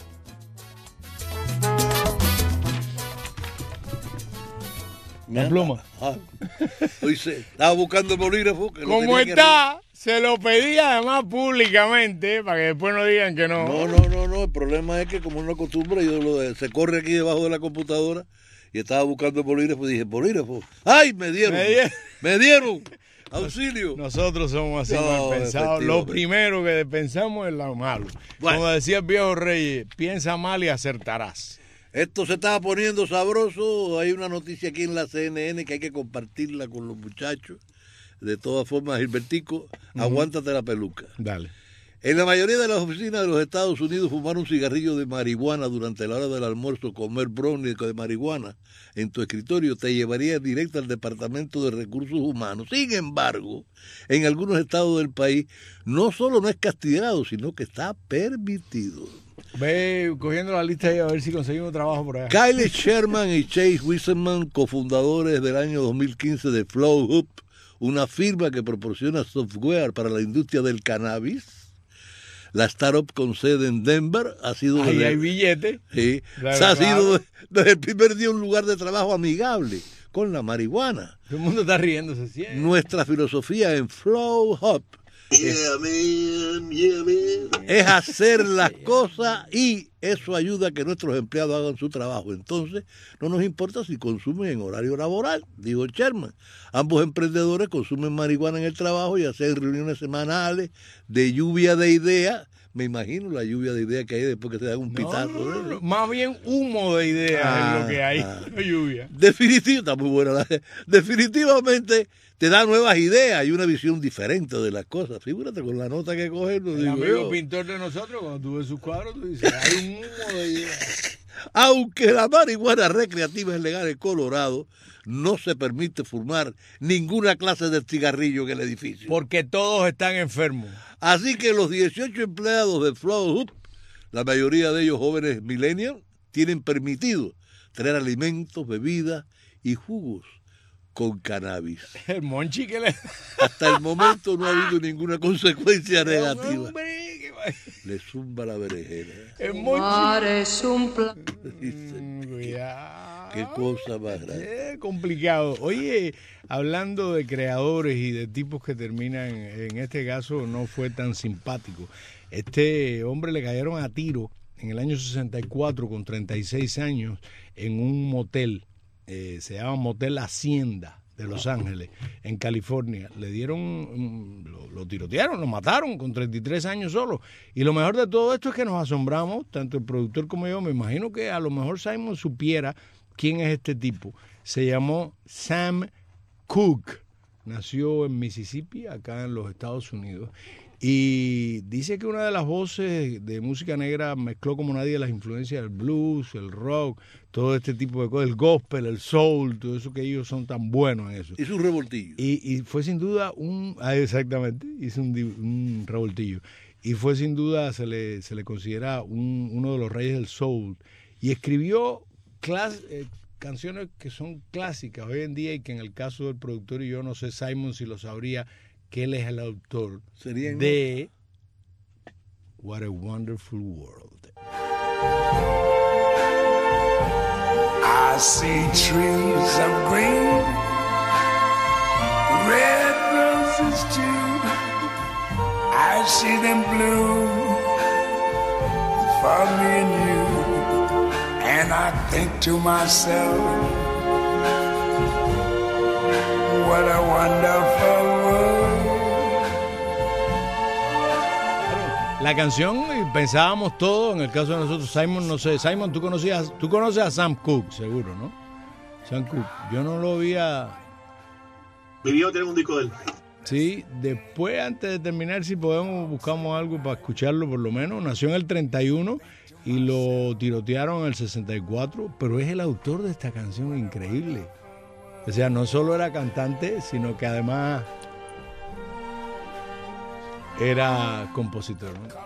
La pluma. Estaba buscando el bolígrafo. ¿Cómo está? Se lo pedí además públicamente para que después no digan que no. No. El problema es que como no acostumbra, se corre aquí debajo de la computadora y estaba buscando el bolígrafo y dije, bolígrafo. ¡Ay! Me dieron. Auxilio. Nosotros somos así mal pensados. Lo primero que pensamos es lo malo. Bueno. Como decía el viejo Reyes, piensa mal y acertarás. Esto se estaba poniendo sabroso. Hay una noticia aquí en la CNN que hay que compartirla con los muchachos. De todas formas, Gilbertico, aguántate la peluca. Dale. En la mayoría de las oficinas de los Estados Unidos, fumar un cigarrillo de marihuana durante la hora del almuerzo, comer brownie de marihuana en tu escritorio, te llevaría directo al Departamento de Recursos Humanos. Sin embargo, en algunos estados del país, no solo no es castigado, sino que está permitido. Ve cogiendo la lista ahí a ver si conseguimos trabajo por allá. Kylie Sherman y Chase Wiseman, cofundadores del año 2015 de Flow Hub, una firma que proporciona software para la industria del cannabis. La startup con sede en Denver ha sido... Ahí hay billete. Sí, ha sido desde el primer día un lugar de trabajo amigable con la marihuana. Todo el mundo está riéndose. ¿Sí? Nuestra filosofía en Flow Hub es hacer las cosas y eso ayuda a que nuestros empleados hagan su trabajo. Entonces, no nos importa si consumen en horario laboral, dijo Sherman. Ambos emprendedores consumen marihuana en el trabajo y hacen reuniones semanales de lluvia de ideas. Me imagino la lluvia de ideas que hay después que se da un pitazo. No, más bien humo de ideas es lo que hay, no lluvia. Está muy buena. Definitivamente te da nuevas ideas y una visión diferente de las cosas. Figúrate con la nota que coges. El amigo pintor de nosotros, cuando tú ves sus cuadros, tú dices, hay un humo de ideas. Aunque la marihuana recreativa es legal en Colorado, no se permite fumar ninguna clase de cigarrillo en el edificio. Porque todos están enfermos. Así que los 18 empleados de Flow Hub, la mayoría de ellos jóvenes millennials, tienen permitido traer alimentos, bebidas y jugos con cannabis. El monchi que le... Hasta el momento no ha habido ninguna consecuencia negativa. Le zumba la berenjena. El monchi. Es un plan. Qué cosa más grande. Complicado. Oye, hablando de creadores y de tipos que terminan, en este caso no fue tan simpático. Este hombre le cayeron a tiro en el año 64 con 36 años en un motel. Se llama Motel Hacienda de Los Ángeles, en California. Le dieron, lo tirotearon, lo mataron con 33 años solo. Y lo mejor de todo esto es que nos asombramos, tanto el productor como yo. Me imagino que a lo mejor Simon supiera quién es este tipo. Se llamó Sam Cooke. Nació en Mississippi, acá en los Estados Unidos. Y dice que una de las voces de música negra mezcló como nadie las influencias del blues, el rock, todo este tipo de cosas, el gospel, el soul, todo eso que ellos son tan buenos en eso. Hizo un revoltillo. Y fue sin duda exactamente, hizo un revoltillo. Y fue sin duda, se le considera uno de los reyes del soul. Y escribió canciones que son clásicas hoy en día y que en el caso del productor, y yo no sé, Simon, si lo sabría, que él es el autor de What a Wonderful World. I see trees of green, red roses too. I see them bloom for me and you. And I think to myself, what a wonderful world. La canción, pensábamos todos, en el caso de nosotros, Simon, no sé, Simon, tú conoces a Sam Cooke, seguro, ¿no? Sam Cooke, yo no lo había... Mi viejo tiene un disco de él. Sí, después, antes de terminar, si podemos, buscamos algo para escucharlo por lo menos. Nació en el 31 y lo tirotearon en el 64, pero es el autor de esta canción increíble. O sea, no solo era cantante, sino que además era compositor, ¿no?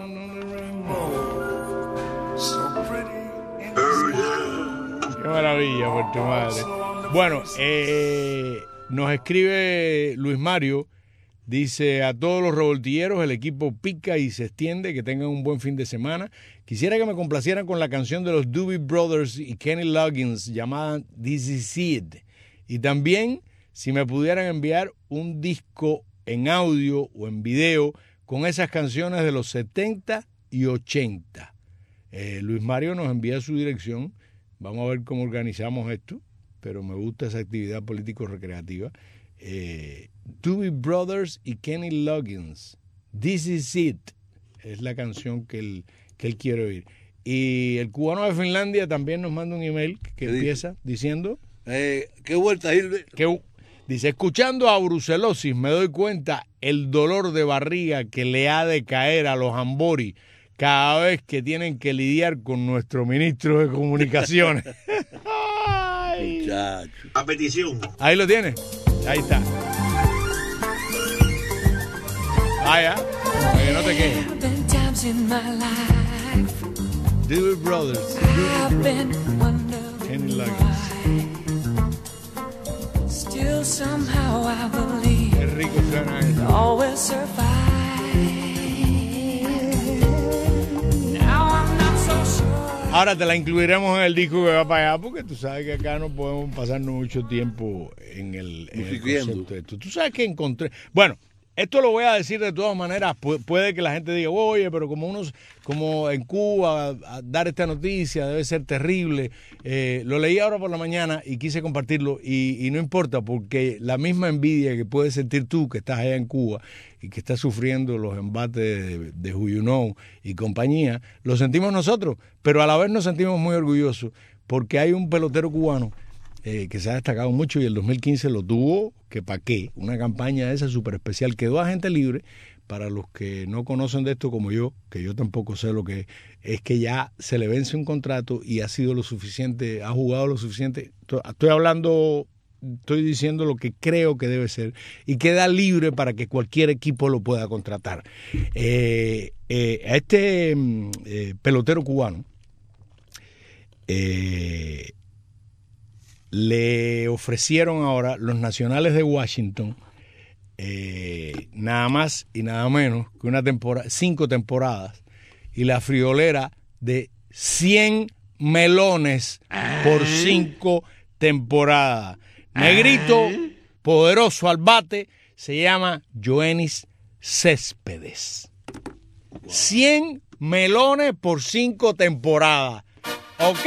Qué maravilla, por tu madre. Bueno, nos escribe Luis Mario Dice: a todos los revoltilleros, el equipo pica y se extiende, que tengan un buen fin de semana. Quisiera que me complacieran con la canción de los Doobie Brothers y Kenny Loggins llamada This Is It. Y también, si me pudieran enviar un disco en audio o en video con esas canciones de los 70 y 80. Luis Mario nos envía su dirección. Vamos a ver cómo organizamos esto, pero me gusta esa actividad político-recreativa. Doobie Brothers y Kenny Loggins. This Is It es la canción que él quiere oír. Y el cubano de Finlandia también nos manda un email que empieza diciendo... ¿Qué vuelta, Gilbert? Dice: escuchando a Brucelosis me doy cuenta el dolor de barriga que le ha de caer a los Ambori cada vez que tienen que lidiar con nuestro ministro de Comunicaciones. Ay. Muchacho. A petición. Ahí lo tiene. Ahí está. Vaya, para que no te quejes. Doobie Brothers. Kenny Loggins. Still somehow I believe Qué rico suena esto. all will survive. Now I'm not so sure. Ahora te la incluiremos en el disco que va para allá, porque tú sabes que acá no podemos pasarnos mucho tiempo en el concepto de esto. Tú sabes que encontré... Bueno, esto lo voy a decir de todas maneras. Puede que la gente diga: oye, pero como en Cuba, a dar esta noticia debe ser terrible. Lo leí ahora por la mañana y quise compartirlo, y no importa, porque la misma envidia que puedes sentir tú que estás allá en Cuba y que estás sufriendo los embates de Who You Know y compañía, lo sentimos nosotros, pero a la vez nos sentimos muy orgullosos porque hay un pelotero cubano que se ha destacado mucho, y el 2015 lo tuvo, que pa' qué, una campaña esa súper especial, quedó agente libre. Para los que no conocen de esto como yo, que yo tampoco sé lo que es que ya se le vence un contrato y ha sido lo suficiente, ha jugado lo suficiente. Estoy diciendo lo que creo que debe ser, y queda libre para que cualquier equipo lo pueda contratar. A este pelotero cubano le ofrecieron ahora los Nacionales de Washington nada más y nada menos que 5 temporadas y la friolera de 100 melones por 5 temporadas. Negrito, poderoso al bate, se llama Yoenis Céspedes. 100 melones por 5 temporadas. ¿Ok?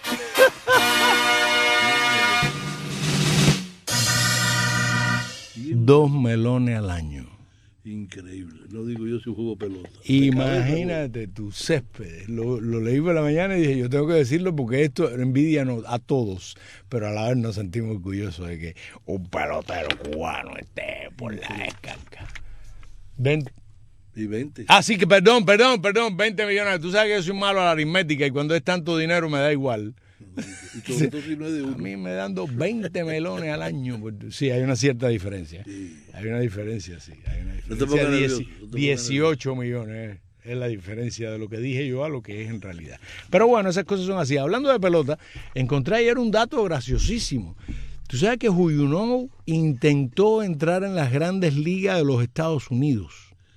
2 melones al año. Increíble. No digo yo si juego pelota. Imagínate tu Céspedes. Lo leí por la mañana y dije: yo tengo que decirlo porque esto envidia a todos, pero a la vez nos sentimos orgullosos de que un pelotero cubano esté por la descarga. 20. Y 20. Ah, sí, que perdón, 20 millones. Tú sabes que yo soy malo a la aritmética y cuando es tanto dinero me da igual. Y sobre todo si no es de uno. A mí me dando 20 melones al año. Sí, hay una cierta diferencia. Sí. Hay una diferencia, sí. Hay una No te diferencia. pongas nervioso, 18 millones es la diferencia de lo que dije yo a lo que es en realidad. Pero bueno, esas cosas son así. Hablando de pelota, encontré ayer un dato graciosísimo. Tú sabes que Who You Know intentó entrar en las grandes ligas de los Estados Unidos.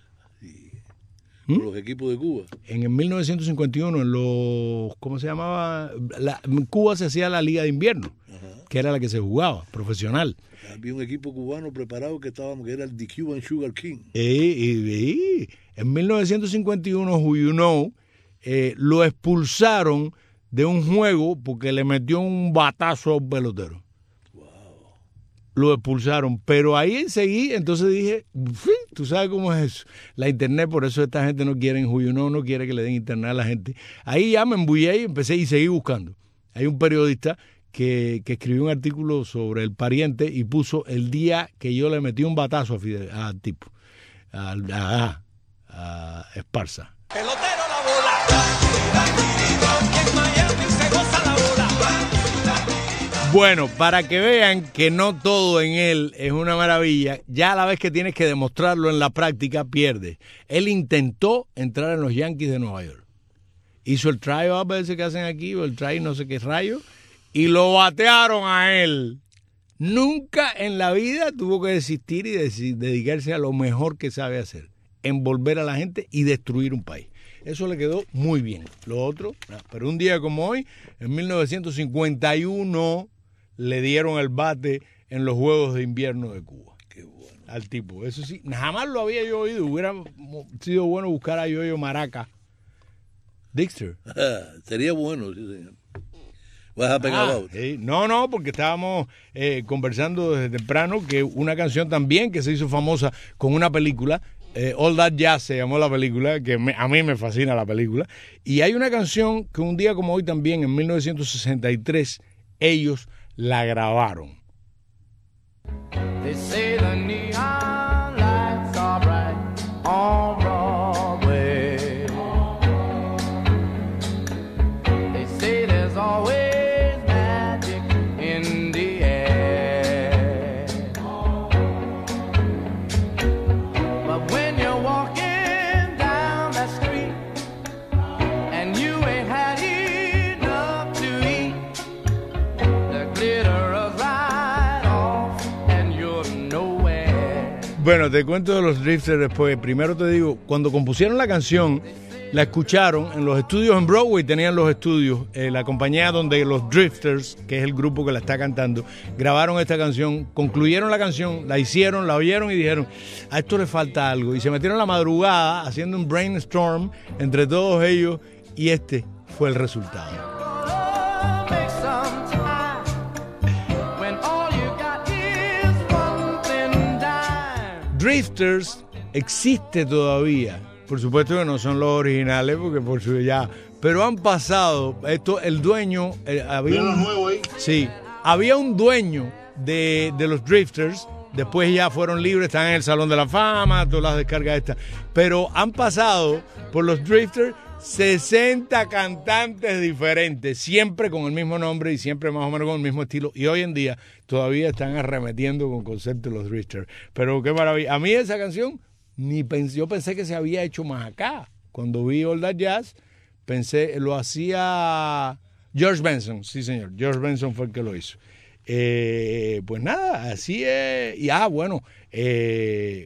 Los equipos de Cuba. En el 1951, en los... ¿Cómo se llamaba? En Cuba se hacía la Liga de Invierno, que era la que se jugaba, profesional. Había un equipo cubano preparado que era el The Cuban Sugar King. En 1951, Who You Know lo expulsaron de un juego porque le metió un batazo a un pelotero. Lo expulsaron, pero ahí enseguida, entonces dije, tú sabes cómo es eso, la internet, por eso esta gente no quiere en Who You Know, no quiere que le den internet a la gente. Ahí ya me embullé y empecé y seguí buscando. Hay un periodista que escribió un artículo sobre el pariente y puso el día que yo le metí un batazo al tipo, a Esparza. Pelotero la bola. En Miami se goza la bola. Bueno, para que vean que no todo en él es una maravilla, ya a la vez que tienes que demostrarlo en la práctica, pierdes. Él intentó entrar en los Yankees de Nueva York. Hizo el try-up ese que hacen aquí, o el try no sé qué rayo, y lo batearon a él. nunca en la vida tuvo que desistir y dedicarse a lo mejor que sabe hacer, envolver a la gente y destruir un país. Eso le quedó muy bien. Lo otro, pero un día como hoy, en 1951, le dieron el bate en los Juegos de Invierno de Cuba. Qué bueno. Al tipo. Eso sí, jamás lo había yo oído. Hubiera sido bueno buscar a Yoyo Maraca. Dexter. Sería bueno, sí, señor. No, porque estábamos conversando desde temprano que una canción también que se hizo famosa con una película, All That Jazz se llamó la película, que a mí me fascina la película, y hay una canción que un día como hoy también, en 1963, ellos la grabaron. They say the neon lights are bright on Broadway. They say there's always magic in the air. But when you're walking down that street and you ain't had enough to eat, the glitter of right off and you're nowhere. Bueno, te cuento de los Drifters después. Primero te digo, cuando compusieron la canción, la escucharon en los estudios en Broadway, tenían los estudios, la compañía donde los Drifters, que es el grupo que la está cantando, grabaron esta canción, concluyeron la canción, la hicieron, la oyeron y dijeron, a esto le falta algo. Y se metieron la madrugada haciendo un brainstorm entre todos ellos y este fue el resultado. Make some time when all you got is one thin dime. Drifters existe todavía. Por supuesto que no son los originales, porque por su ya, pero han pasado. Esto, el dueño había un dueño de los Drifters. Después ya fueron libres, están en el Salón de la Fama, todas las descargas estas. Pero han pasado por los Drifters 60 cantantes diferentes, siempre con el mismo nombre y siempre más o menos con el mismo estilo. Y hoy en día todavía están arremetiendo con conceptos los Drifters. Pero qué maravilla. A mí esa canción, yo pensé que se había hecho más acá. Cuando vi All That Jazz, pensé, lo hacía George Benson. Sí, señor. George Benson fue el que lo hizo. Pues nada, así es. Y bueno, él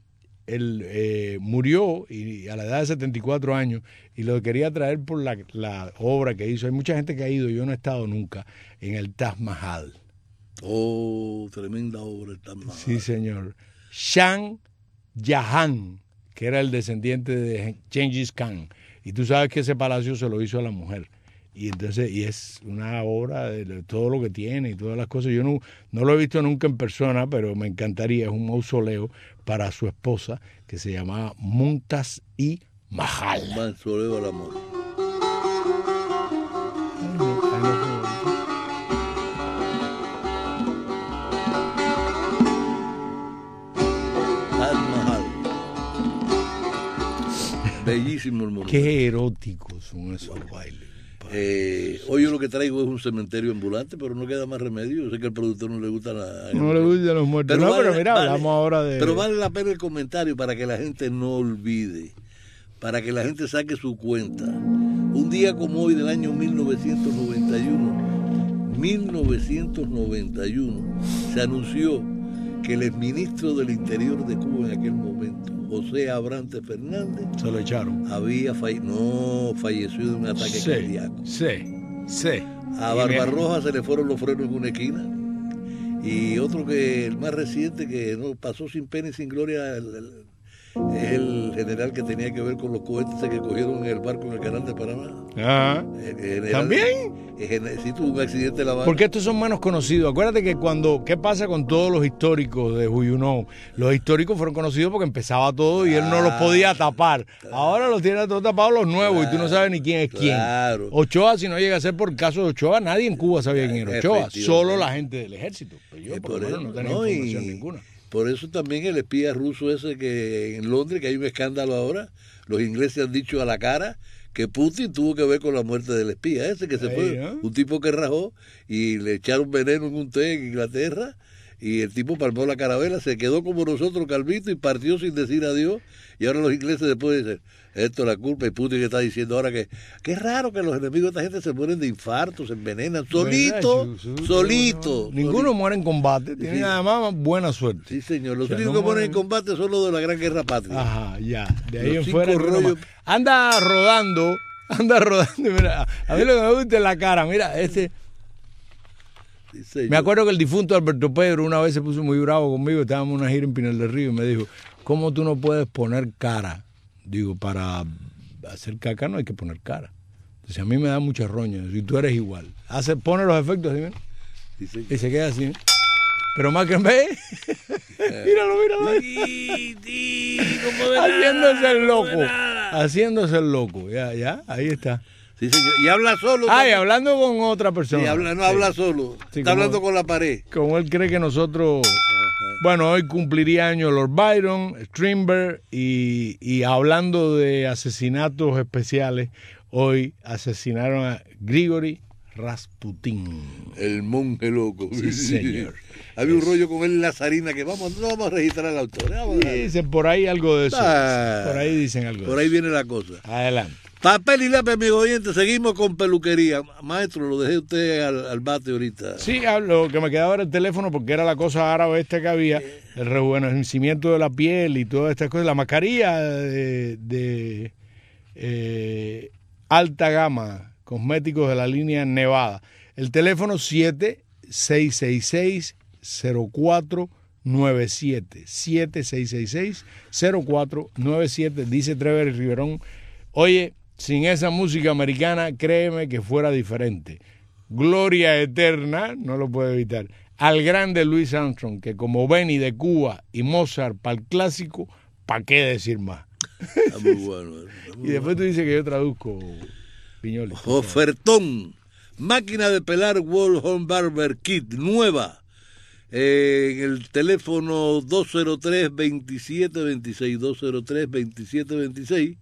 murió y a la edad de 74 años y lo quería traer por la obra que hizo. Hay mucha gente que ha ido, yo no he estado nunca en el Taj Mahal. Oh, tremenda obra el Taj Mahal. Sí, señor. Shah Jahan, que era el descendiente de Genghis Khan. Y tú sabes que ese palacio se lo hizo a la mujer. Y entonces, y es una obra de todo lo que tiene y todas las cosas. Yo no lo he visto nunca en persona, pero me encantaría. Es un mausoleo para su esposa que se llamaba Mumtaz y Mahal. Mausoleo al amor. Bellísimo el monumento. Qué eróticos son esos bailes. Hoy yo lo que traigo es un cementerio ambulante, pero no queda más remedio. Yo sé que al productor no le gusta nada. No le gustan los muertos. Pero mira, hablamos ahora de... Pero vale la pena el comentario para que la gente no olvide, para que la gente saque su cuenta. Un día como hoy del año 1991, se anunció que el exministro del Interior de Cuba en aquel momento, José Abrante Fernández, se lo echaron. Falleció de un ataque cardíaco. Sí. A Barbarroja se le fueron los frenos en una esquina. Y otro que, el más reciente, que no pasó sin pena y sin gloria, es el general que tenía que ver con los cohetes que cogieron en el barco en el canal de Panamá. ¿También? Sí, tuvo un accidente de la barca. Porque estos son menos conocidos. Acuérdate que ¿qué pasa con todos los históricos de Who You Know? Los históricos fueron conocidos porque empezaba todo y él no los podía tapar. Ahora los tiene todos tapados los nuevos y tú no sabes ni quién es quién. Ochoa, si no llega a ser por caso de Ochoa, nadie en Cuba sabía quién era Ochoa. Solo la gente del ejército. Pero yo por lo menos no tenía información ninguna. Por eso también el espía ruso ese que en Londres, que hay un escándalo ahora, los ingleses han dicho a la cara que Putin tuvo que ver con la muerte del espía ese que se fue, un tipo que rajó y le echaron veneno en un té en Inglaterra Y el tipo palmó la carabela, se quedó como nosotros, calvito, y partió sin decir adiós. Y ahora los ingleses después dicen, esto es la culpa, y Putin que está diciendo ahora que es raro que los enemigos de esta gente se mueren de infarto, se envenenan, solito. Ninguno muere en combate, tienen además buena suerte. Sí, señor, los únicos que mueren en combate son los de la Gran Guerra Patria. Ajá, ya, de ahí en fuera. Anda rodando, mira, a mí lo que me gusta es la cara, mira, me acuerdo que el difunto Alberto Pedro una vez se puso muy bravo conmigo, estábamos en una gira en Pinal del Río y me dijo, ¿cómo tú no puedes poner cara? Digo, para hacer caca no hay que poner cara. Entonces a mí me da mucha roña, si tú eres igual. Pone los efectos, ¿sí? Y se queda así. Pero más que en vez, míralo. Haciéndose el loco, ya, ahí está. Sí, señor. Y habla solo. Y hablando con otra persona. Sí, habla solo. Sí, está hablando con la pared. Como él cree que nosotros... Bueno, hoy cumpliría año Lord Byron, Strindberg, y hablando de asesinatos especiales, hoy asesinaron a Grigori Rasputin. El monje loco. Sí, señor. Había un rollo con él en la zarina que no vamos a registrar al autor. Dicen por ahí algo de eso. Por ahí dicen algo de eso. Por ahí viene la cosa. Adelante. Papel y lápiz, amigo oyente, seguimos con peluquería. Maestro, lo dejé usted al bate ahorita. Sí, lo que me quedaba era el teléfono porque era la cosa árabe esta que había, el rejuvenecimiento de la piel y todas estas cosas. La mascarilla de alta gama, cosméticos de la línea Nevada. El teléfono 7666-0497. 7666-0497. Dice Trevor Riverón, oye, sin esa música americana, créeme que fuera diferente. Gloria eterna, no lo puedo evitar, al grande Louis Armstrong, que como Benny de Cuba y Mozart para el clásico, ¿para qué decir más? Está muy bueno. Y después tú dices que yo traduzco, Piñoli. Ofertón, máquina de pelar World Home Barber Kit, nueva. En el teléfono 203-2726, 203-2726.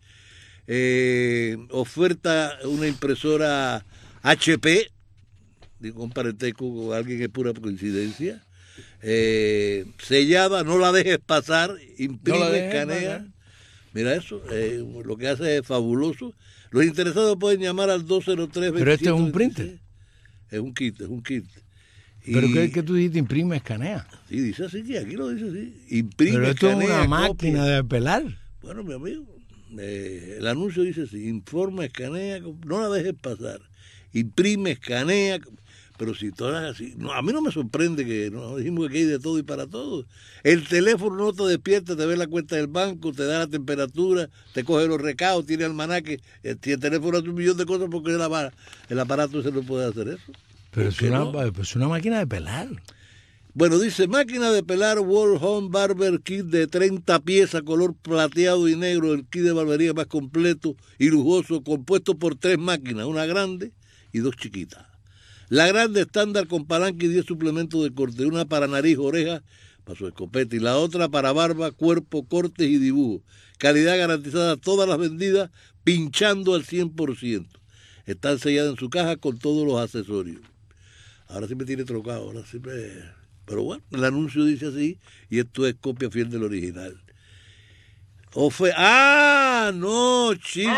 Oferta una impresora HP, digo, un parentesco con alguien que es pura coincidencia, sellada, no la dejes pasar, imprime, escanea. Mira eso, lo que hace es fabuloso. Los interesados pueden llamar al 203-2726. Pero este es un printer. Es un kit. ¿Pero qué tú dijiste? Imprime, escanea. Sí, dice así, aquí lo dice así. Imprime, pero esto escanea, es una máquina de pelar. Bueno, mi amigo, el anuncio dice así, informa, escanea, no la dejes pasar. Imprime, escanea, pero si todas así, no, a mí no me sorprende que nos dijimos que hay de todo y para todo. El teléfono no te despierta, te ve la cuenta del banco, te da la temperatura, te coge los recados, tiene almanaque, si el teléfono hace un millón de cosas porque el aparato ese no puede hacer eso. Pero es una máquina de pelar. Bueno, dice, máquina de pelar World Home Barber Kit de 30 piezas, color plateado y negro, el kit de barbería más completo y lujoso, compuesto por 3 máquinas, una grande y 2 chiquitas. La grande estándar con palanca y 10 suplementos de corte, una para nariz, oreja, para su escopeta, y la otra para barba, cuerpo, cortes y dibujo. Calidad garantizada, todas las vendidas, pinchando al 100%. Están selladas en su caja con todos los accesorios. Ahora sí me tiene trocado, ahora sí me... Pero bueno, el anuncio dice así, y esto es copia fiel del original. No, chico.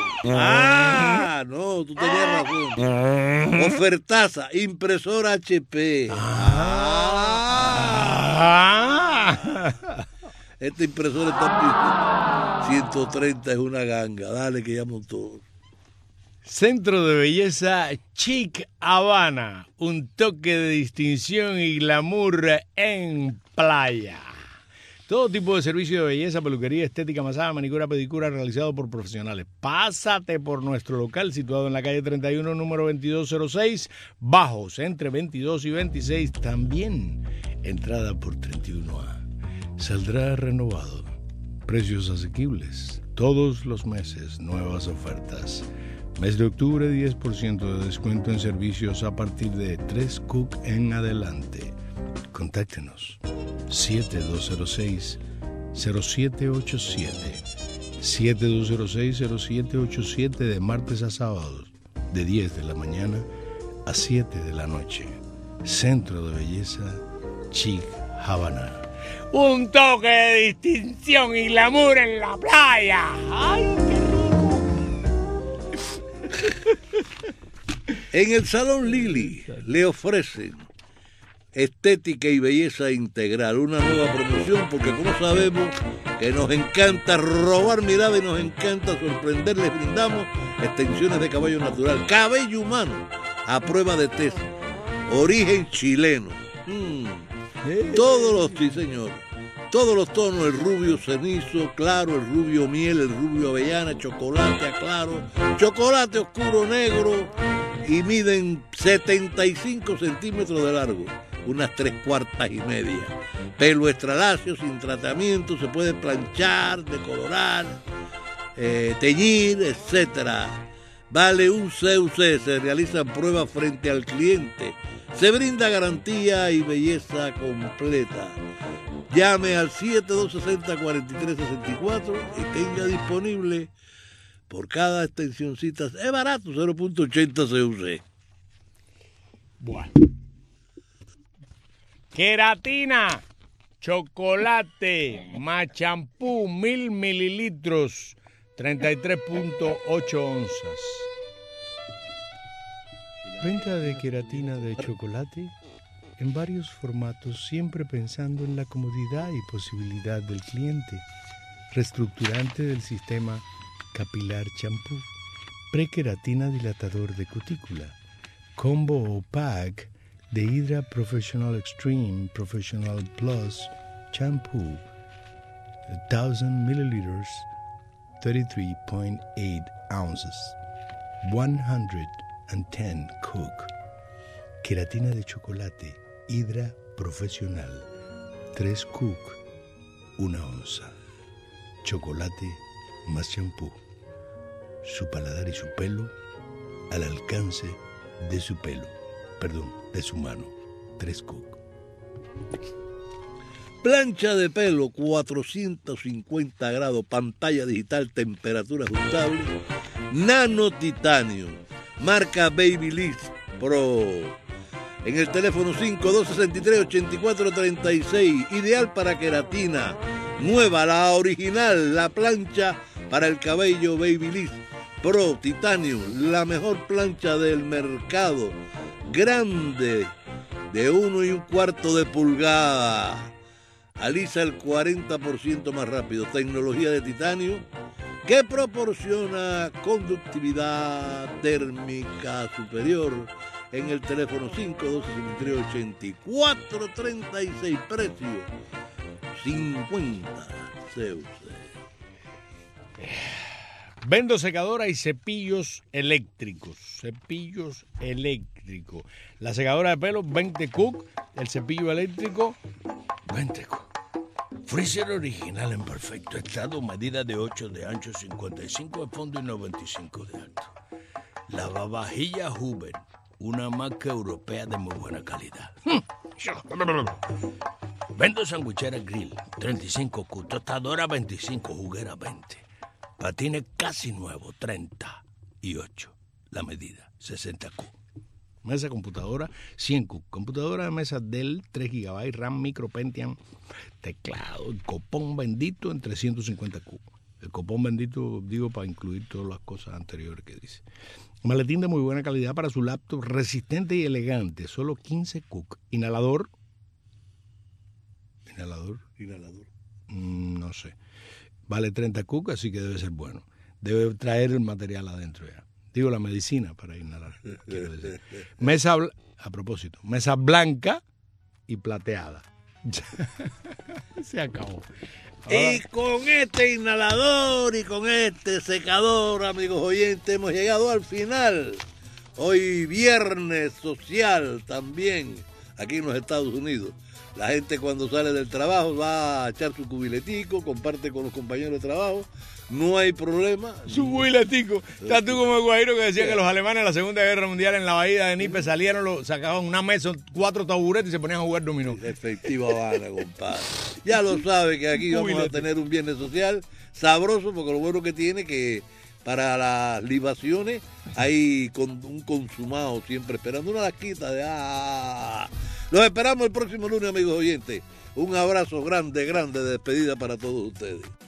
No, tú tenías razón. Ofertaza, impresora HP. Esta impresora está en 130, es una ganga. Dale que ya montó. Centro de Belleza Chic Habana, un toque de distinción y glamour en playa. Todo tipo de servicio de belleza, peluquería, estética, masaje, manicura, pedicura realizado por profesionales. Pásate por nuestro local situado en la calle 31, número 2206, bajos entre 22 y 26, también entrada por 31A. Saldrá renovado, precios asequibles, todos los meses nuevas ofertas. Mes de octubre, 10% de descuento en servicios a partir de 3 Cook en adelante. Contáctenos 7206-0787, 7206-0787 de martes a sábados, de 10 de la mañana a 7 de la noche. Centro de Belleza Chic Havana. Un toque de distinción y glamour en la playa. ¡Ay, qué rico! En el Salón Lili le ofrecen estética y belleza integral, una nueva promoción, porque como sabemos que nos encanta robar mirada y nos encanta sorprender, les brindamos extensiones de cabello natural, cabello humano a prueba de test, origen chileno. Todos los, sí señor, todos los tonos, el rubio cenizo, claro, el rubio miel, el rubio avellana, chocolate a claro, chocolate oscuro negro, y miden 75 centímetros de largo, unas 3/4 y media. Pelo extra lacio, sin tratamiento, se puede planchar, decolorar, teñir, etcétera. Vale un CUC, se realizan pruebas frente al cliente, se brinda garantía y belleza completa. Llame al 7260-4364 y tenga disponible por cada extensioncita, es barato, 0.80 CUC. Bueno. Queratina, chocolate, más champú, 1000 mililitros, 33.8 onzas. Venta de queratina de chocolate en varios formatos, siempre pensando en la comodidad y posibilidad del cliente. Reestructurante del sistema capilar champú. Prequeratina dilatador de cutícula. Combo o pack de Hydra Professional Extreme Professional Plus Shampoo, 1000 milliliters, 33.8 ounces, 110 cook. Queratina de chocolate, Hydra Profesional, 3 cook, 1 onza. Chocolate más shampoo. Su paladar y su pelo al alcance de su pelo. Perdón, de su mano. 3 cook. Plancha de pelo, 450 grados, pantalla digital, temperatura ajustable, nano titanio, marca Babyliss Pro. En el teléfono 5263-8436, ideal para queratina, nueva, la original, la plancha para el cabello Babyliss Pro Titanium, la mejor plancha del mercado, grande, de 1 1/4 de pulgada, alisa el 40% más rápido, tecnología de titanio que proporciona conductividad térmica superior. En el teléfono 5263-8436, precio 50 CUC. Vendo secadora y cepillos eléctricos. Cepillos eléctricos. La secadora de pelo, 20 cook. El cepillo eléctrico, 20 cook. Freezer original en perfecto estado, medida de 8 de ancho, 55 de fondo y 95 de alto. Lavavajilla Huber, una marca europea de muy buena calidad. Vendo sandwichera grill, 35 cook. Tostadora, 25, juguera, 20. Patines casi nuevo, 38. La medida, 60 Q. Mesa computadora, 100 Q. Computadora de mesa Dell, 3 GB, RAM, micro Pentium, teclado, el copón bendito en 350 Q. El copón bendito, digo, para incluir todas las cosas anteriores que dice. Maletín de muy buena calidad para su laptop, resistente y elegante, solo 15 Q. Inhalador. No sé. Vale 30 cook, así que debe ser bueno. Debe traer el material adentro ya. Digo, la medicina para inhalar. Quiero decir. Mesa blanca y plateada. Se acabó. Y con este inhalador y con este secador, amigos oyentes, hemos llegado al final. Hoy viernes social también, aquí en los Estados Unidos. La gente cuando sale del trabajo va a echar su cubiletico, comparte con los compañeros de trabajo, no hay problema. Su cubiletico. Estás tú como el Guajiro que decía que los alemanes en la Segunda Guerra Mundial en la bahía de Nipe salieron, sacaban una mesa, 4 taburetes y se ponían a jugar dominó. Efectiva Habana, compadre. Ya lo sabe que aquí vamos a tener un viernes social sabroso, porque lo bueno que tiene que para las libaciones hay un consumado siempre esperando una lasquita de Los esperamos el próximo lunes, amigos oyentes. Un abrazo grande, grande de despedida para todos ustedes.